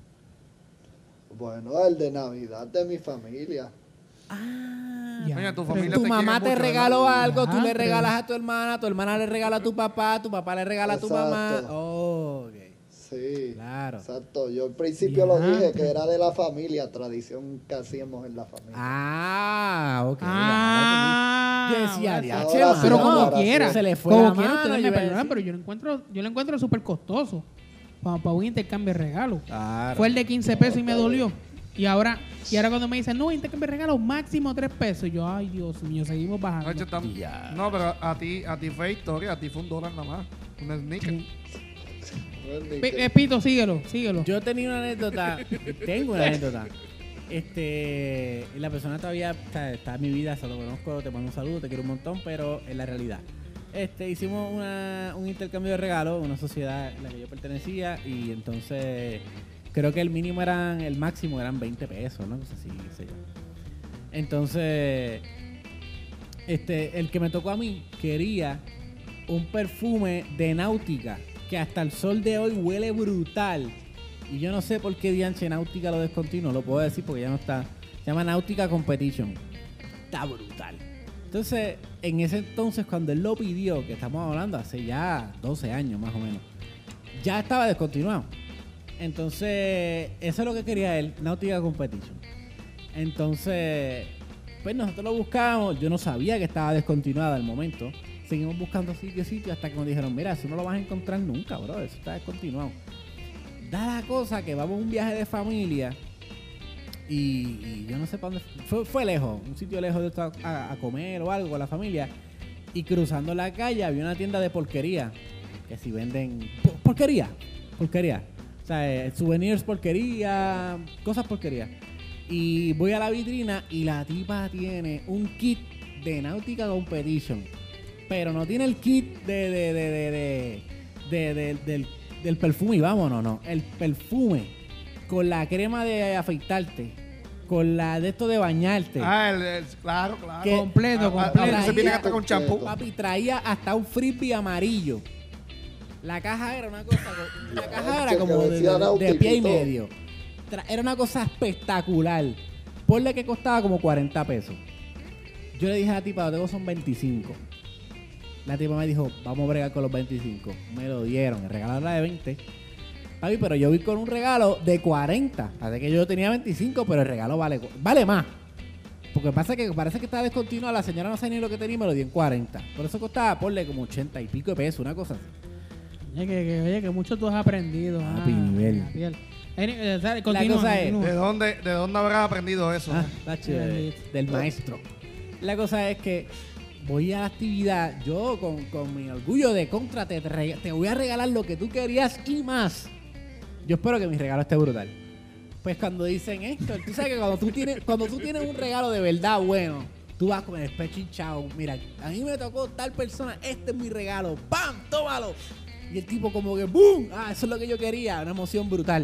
Bueno, el de Navidad de mi familia. Ah, Ya. Oye, tu Pero familia tu te mamá quiere te mucho, regaló ¿verdad? algo, tú Ah, le pero- regalas a tu hermana, tu hermana le regala a tu papá, tu papá le regala a tu mamá. Exacto. Oh, ok. Sí, Claro. exacto. Yo al principio lo dije Diantre. que era de la familia, tradición que hacíamos en la familia. Ah, ok. Ah, Yo decía, bueno. diache, Ahora sí, Pero mano, como ahora sí. quiera, se le fue como la quiera, mano, ustedes yo me iba a perdonan, decir. pero yo lo encuentro, yo lo encuentro súper costoso para, para un intercambio de regalos. Claro. Fue el de quince pesos y me dolió. Y ahora, y ahora cuando me dicen, no, intercambio de regalos máximo tres pesos, y yo, ay Dios mío, seguimos bajando. Nacho, tam- Ya. No, pero a ti, a ti fue historia, a ti fue un dólar nada más. Un sneaker. No es ni Pe- que- eh, Pito, síguelo, síguelo. Yo tenía una anécdota, tengo una anécdota. Este, y la persona todavía está, está en mi vida, se lo conozco, te mando un saludo, te quiero un montón, pero es la realidad. Este, hicimos una, un intercambio de regalos, una sociedad en la que yo pertenecía, y entonces creo que el mínimo eran, el máximo eran veinte pesos, ¿no? Cosa así, qué sé yo. Entonces, este, el que me tocó a mí quería un perfume de Náutica que hasta el sol de hoy huele brutal. Y yo no sé por qué Dianche Náutica lo descontinuó, lo puedo decir porque ya no está. Se llama Náutica Competition. Está brutal. Entonces, en ese entonces, cuando él lo pidió, que estamos hablando hace ya doce años más o menos, ya estaba descontinuado. Entonces, eso es lo que quería él, Náutica Competition. Entonces, pues nosotros lo buscamos. Yo no sabía que estaba descontinuada al momento. Seguimos buscando sitio sitio hasta que nos dijeron, mira, eso no lo vas a encontrar nunca, bro. Eso está descontinuado. Da la cosa que vamos a un viaje de familia y, y yo no sé para dónde fue, fue lejos, un sitio lejos de estar a, a comer o algo con la familia, y cruzando la calle había una tienda de porquería que si venden po- porquería, porquería, o sea, eh, souvenirs porquería, cosas porquería, y voy a la vitrina y la tipa tiene un kit de Náutica Competition, pero no tiene el kit de de de de, de, de- de- del del perfume, y vámonos, no. El perfume con la crema de afeitarte, con la de esto de bañarte. Ah, el, el- claro, claro. Que- completo, Ah, ah, completo. ah, se viene hasta con champú. Papi, traía hasta un frisbee amarillo. La caja era una cosa, la caja era Que como de, decía de- de Náutica pie y y todo. medio. Tra- Era una cosa espectacular. Ponle que costaba como cuarenta pesos. Yo le dije a la tipa, lo tengo son veinticinco. La tipa me dijo, vamos a bregar con los veinticinco. Me lo dieron, me regalaron la de veinte. Papi, pero yo vi con un regalo de cuarenta. Así que yo tenía veinticinco, pero el regalo vale, vale más. Porque pasa que parece que está descontinuado. La señora no sabe ni lo que tenía y me lo dio en cuarenta. Por eso costaba, ponle como ochenta y pico de pesos, una cosa así. Oye, que, que, oye, que mucho tú has aprendido. Papi, ah, nivel. Gabriel. Any- eh, dale, continúa, cosa es- continúa. ¿De dónde, ¿De dónde habrás aprendido eso? Ah, tacho, de- Bendito. del maestro. La cosa es que voy a la actividad, yo con, con mi orgullo de contra, te, te, te voy a regalar lo que tú querías y más. Yo espero que mi regalo esté brutal. Pues cuando dicen esto, tú sabes que cuando tú tienes, cuando tú tienes un regalo de verdad bueno, tú vas con el pecho hinchado. Mira, a mí me tocó tal persona, este es mi regalo. ¡Pam! ¡Tómalo! Y el tipo como que ¡boom! Ah, eso es lo que yo quería, una emoción brutal.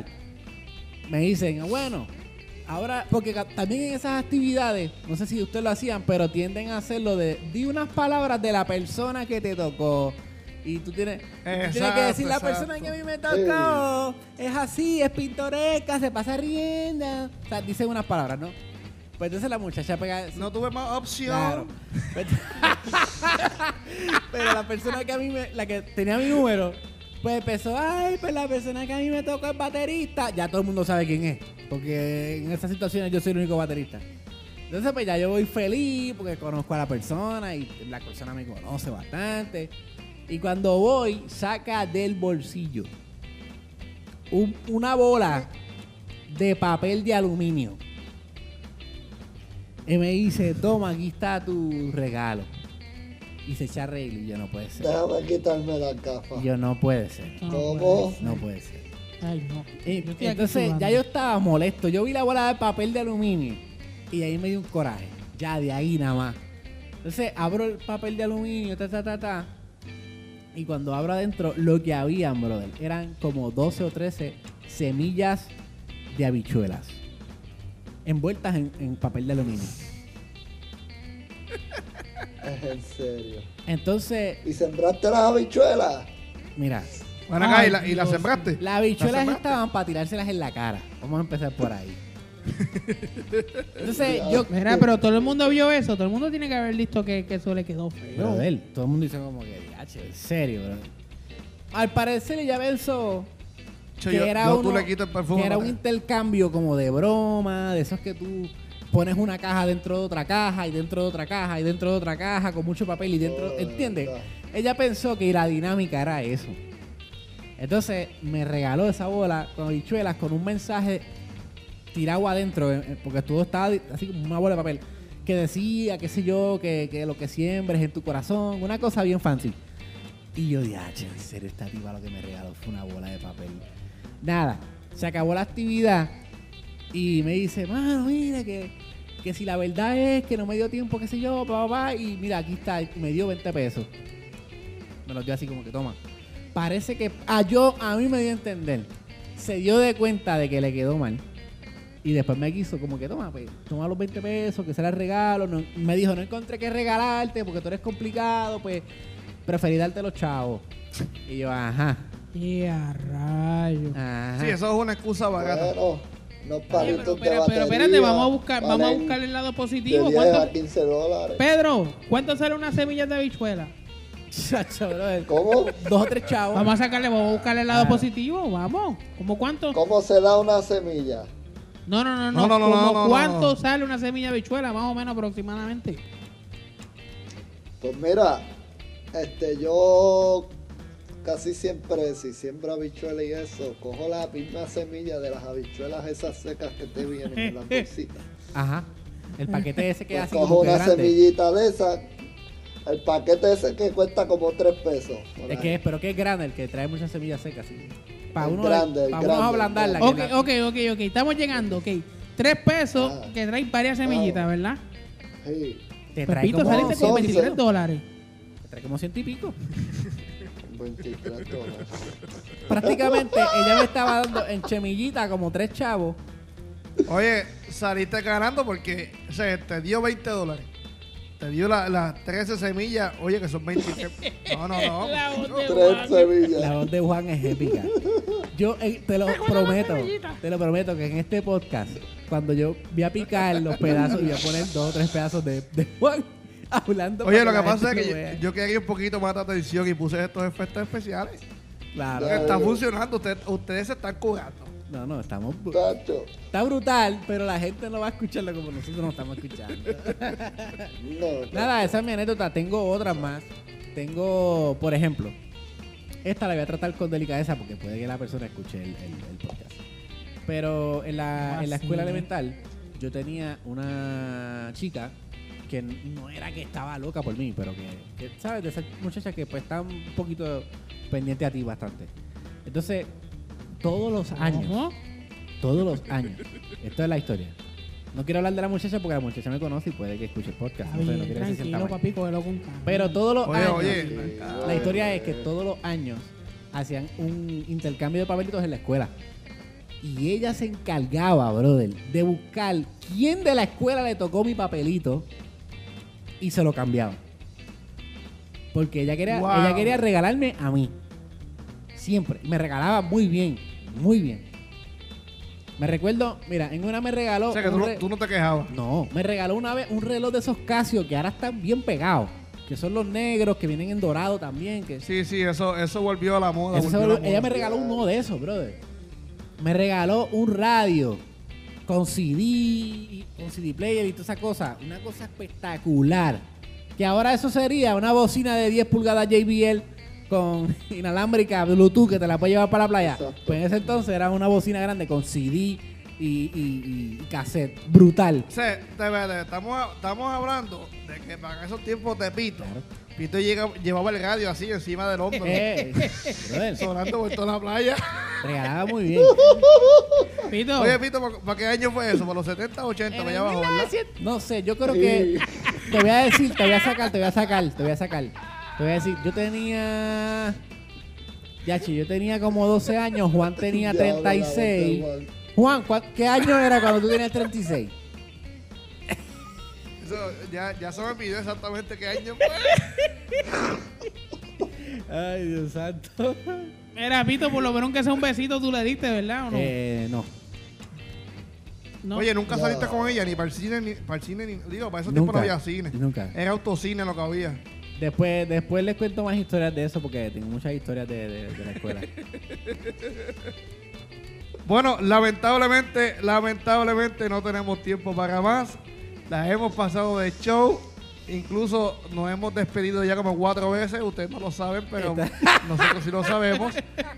Me dicen, bueno, ahora, porque ca- también en esas actividades, no sé si ustedes lo hacían, pero tienden a hacerlo de, di unas palabras de la persona que te tocó. Y tú tienes, tú tienes que Exacto, decir, la exacto. persona que a mí me tocó es así, es pintoresca, se pasa riendo. O sea, dicen unas palabras, ¿no? Pues entonces la muchacha pega... No tuve más opción. Claro. Pues- Pero la persona que a mí me, la que tenía mi número, pues empezó, ay, pues la persona que a mí me tocó es baterista. Ya todo el mundo sabe quién es, porque en esas situaciones yo soy el único baterista. Entonces pues ya yo voy feliz porque conozco a la persona y la persona me conoce bastante. Y cuando voy, saca del bolsillo un- una bola de papel de aluminio. Y me dice, toma, aquí está tu regalo. Y se echa a reír y yo no puede ser. Déjame quitarme las gafas. Y yo no puede ser. No, ¿Cómo? No puede ser. Ay, no. Y- Yo estoy aquí entonces sudando. ya yo estaba molesto. Yo vi la bola de papel de aluminio y de ahí me dio un coraje. Ya de ahí nada más. Entonces abro el papel de aluminio, ta, ta, ta, ta. Y cuando abro adentro, lo que habían, brother, eran como doce o trece semillas de habichuelas envueltas en, en papel de aluminio. Es en serio. Entonces, ¿Y sembraste las habichuelas? mira, Ven acá, Ay, ¿y la, y la Dios. sembraste? las habichuelas ¿La sembraste? estaban para tirárselas en la cara. Vamos a empezar por ahí. Entonces, yo, Mira, pero todo el mundo vio eso. Todo el mundo tiene que haber visto que, que eso le quedó feo. Brother, todo el mundo dice como que, "Diache, en serio, bro." Al parecer ella pensó Che, que yo- era, yo uno- tú le quitas el perfume. que era un para- intercambio como de broma, de esos que tú pones una caja dentro de otra caja y dentro de otra caja y dentro de otra caja con mucho papel y dentro, Oh, ¿entiendes? verdad. Ella pensó que la dinámica era eso. Entonces me regaló esa bola con habichuelas con un mensaje tirado adentro, eh, eh, porque todo estaba di- así como una bola de papel, que decía, qué sé yo, que, que lo que siembres en tu corazón, una cosa bien fancy. Y yo dije, ah, che, en serio, esta tipa lo que me regaló fue una bola de papel. Nada, se acabó la actividad y me dice, mano, mira, que, que si la verdad es que no me dio tiempo, qué sé yo, pa, pa, pa, y mira, aquí está, y me dio veinte pesos. Me los dio así como que toma. Parece que a yo, a mí me dio a entender, se dio de cuenta de que le quedó mal. Y después me quiso como que toma, pues, toma los veinte pesos, que será el regalo. No, me dijo, no encontré qué regalarte porque tú eres complicado, pues preferí darte los chavos. Y yo, ajá, Y a rayos. ajá. Sí, eso es una excusa barata. Bueno, unos Oye, palitos pero, de pero, pero batería espérate, vamos a buscar, vamos a valen buscar el lado de positivo. diez a ¿Cuánto, quince dólares. Pedro, ¿cuánto sale una semilla de habichuela? Chacho, brother. ¿Cómo? Dos o tres chavos. Vamos a sacarle, vamos a buscarle el lado Ah. positivo, vamos. ¿Cómo cuánto? ¿Cómo se da una semilla? No, no, no, no. No, no, no, ¿Cómo no, no, cuánto no. sale una semilla de habichuela? Más o menos aproximadamente. Pues mira, este, yo casi siempre, si siembro habichuelas y eso, cojo la misma semilla de las habichuelas esas secas que te vienen en las bolsitas. Ajá. El paquete ese que Pues así cojo como que una grande. semillita de esas, el paquete ese que cuesta como tres pesos. por Es ahí. que es, pero que es grande, el que trae muchas semillas secas. Sí. Para El uno, grande, el para uno grande, ablandarla. el Ok, que la- ok, ok, ok. Estamos llegando, ok. Tres pesos Ah. que traen varias semillitas, Ah. ¿verdad? Sí, Te trae Pepito, como, saliste con once. veintitrés dólares. te trae como ciento y pico. veintitrés dólares. Prácticamente ella me estaba dando en chemillita como tres chavos. Oye, saliste ganando porque o sea, te dio veinte dólares. Te dio las la trece semillas. Oye, que son veinte. No, no, no. La voz de Tres Juan. semillas. La voz de Juan es épica. Yo eh, te lo prometo, te lo prometo que en este podcast, cuando yo voy a picar los pedazos y voy a poner dos o tres pedazos de, de Juan hablando. Oye, para lo que la pasa es gente que lo vea. yo, yo quería un poquito más de atención y puse estos efectos especiales. Claro. Ya. Está funcionando. Ustedes, ustedes se están curando. No, no, estamos. Tacho. Está brutal, pero la gente no va a escucharlo como nosotros nos estamos escuchando. No, Nada, esa es mi anécdota. Tengo otras más. Tengo, por ejemplo, esta la voy a tratar con delicadeza porque puede que la persona escuche el, el- el podcast. Pero en la, en la escuela Así. elemental yo tenía una chica que no era que estaba loca por mí, pero que, que, ¿sabes? De esas muchachas que pues están un poquito pendiente a ti bastante. Entonces, todos los años, ¿Cómo? todos los años, esto es la historia. No quiero hablar de la muchacha porque la muchacha me conoce y puede que escuche el podcast. Está No, sé, no bien, quiero que se sienta tranquilo, mal. papi, cógelo con calma. Pero todos los Oye, años, oye. la historia es que todos los años hacían un intercambio de papelitos en la escuela. Y ella se encargaba, brother, de buscar quién de la escuela le tocó mi papelito y se lo cambiaba. Porque ella quería, Wow. ella quería regalarme a mí. Siempre. Me regalaba muy bien, muy bien. Me recuerdo, mira, en una me regaló. O sea, que tú, un no- re- tú no te quejabas. no, me regaló una vez un reloj de esos Casio que ahora están bien pegados. Que son los negros, que vienen en dorado también. Que Sí, sí, eso, eso volvió a la moda. Eso se volvió a volvió- la ella moda. me regaló uno de esos, brother. Me regaló un radio con C D, y- con C D player y toda esa cosa. Una cosa espectacular. Que ahora eso sería una bocina de diez pulgadas J B L con inalámbrica, Bluetooth, que te la puedes llevar para la playa. Exacto. Pues en ese entonces era una bocina grande con C D y, y, y cassette. Brutal. Sí, te ves, estamos, estamos hablando de que para esos tiempos de Pito, Claro. Pito llega- llevaba el radio así encima del hombro, Eh, brother, sonando por toda la playa. regalaba muy bien. Pito, Oye, Pito, ¿para, para qué año fue eso? ¿Para los setenta, ochenta? Me abajo, ¿verdad? No sé, yo creo que te voy a decir, te voy a sacar, te voy a sacar, te voy a sacar. Te voy a decir, yo tenía. Yachi, yo tenía como doce años, Juan tenía Diablo, treinta y la voz seis. de Juan. Juan, ¿cuál- ¿qué año era cuando tú tenías treinta y seis? Eso, ya, ya se me olvidó exactamente qué año fue. Ay, Dios santo. mira, Pito, por lo menos que sea un besito tú le diste, ¿verdad o no? Eh, no. No. Oye, nunca No. saliste con ella ni para el cine, ni para el cine, ni, digo, para esos tiempos Nunca. no había cine. Nunca. Era autocine lo que había. Después, después les cuento más historias de eso porque tengo muchas historias de, de- de la escuela. Bueno, lamentablemente, lamentablemente no tenemos tiempo para más. Las hemos pasado de show. Incluso nos hemos despedido ya como cuatro veces. Ustedes no lo saben, pero nosotros sí lo sabemos.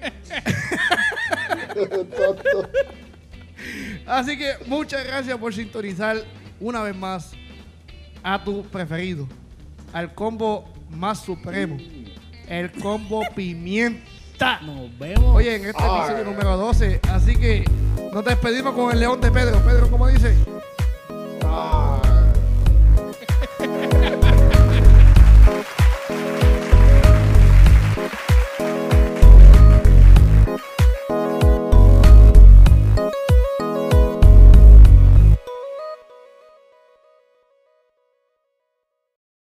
Tonto. Así que muchas gracias por sintonizar una vez más a tu preferido, al combo más supremo, el combo pimienta. Nos vemos. Oye, en este episodio número doce. Así que nos despedimos con el león de Pedro. Pedro, ¿cómo dice?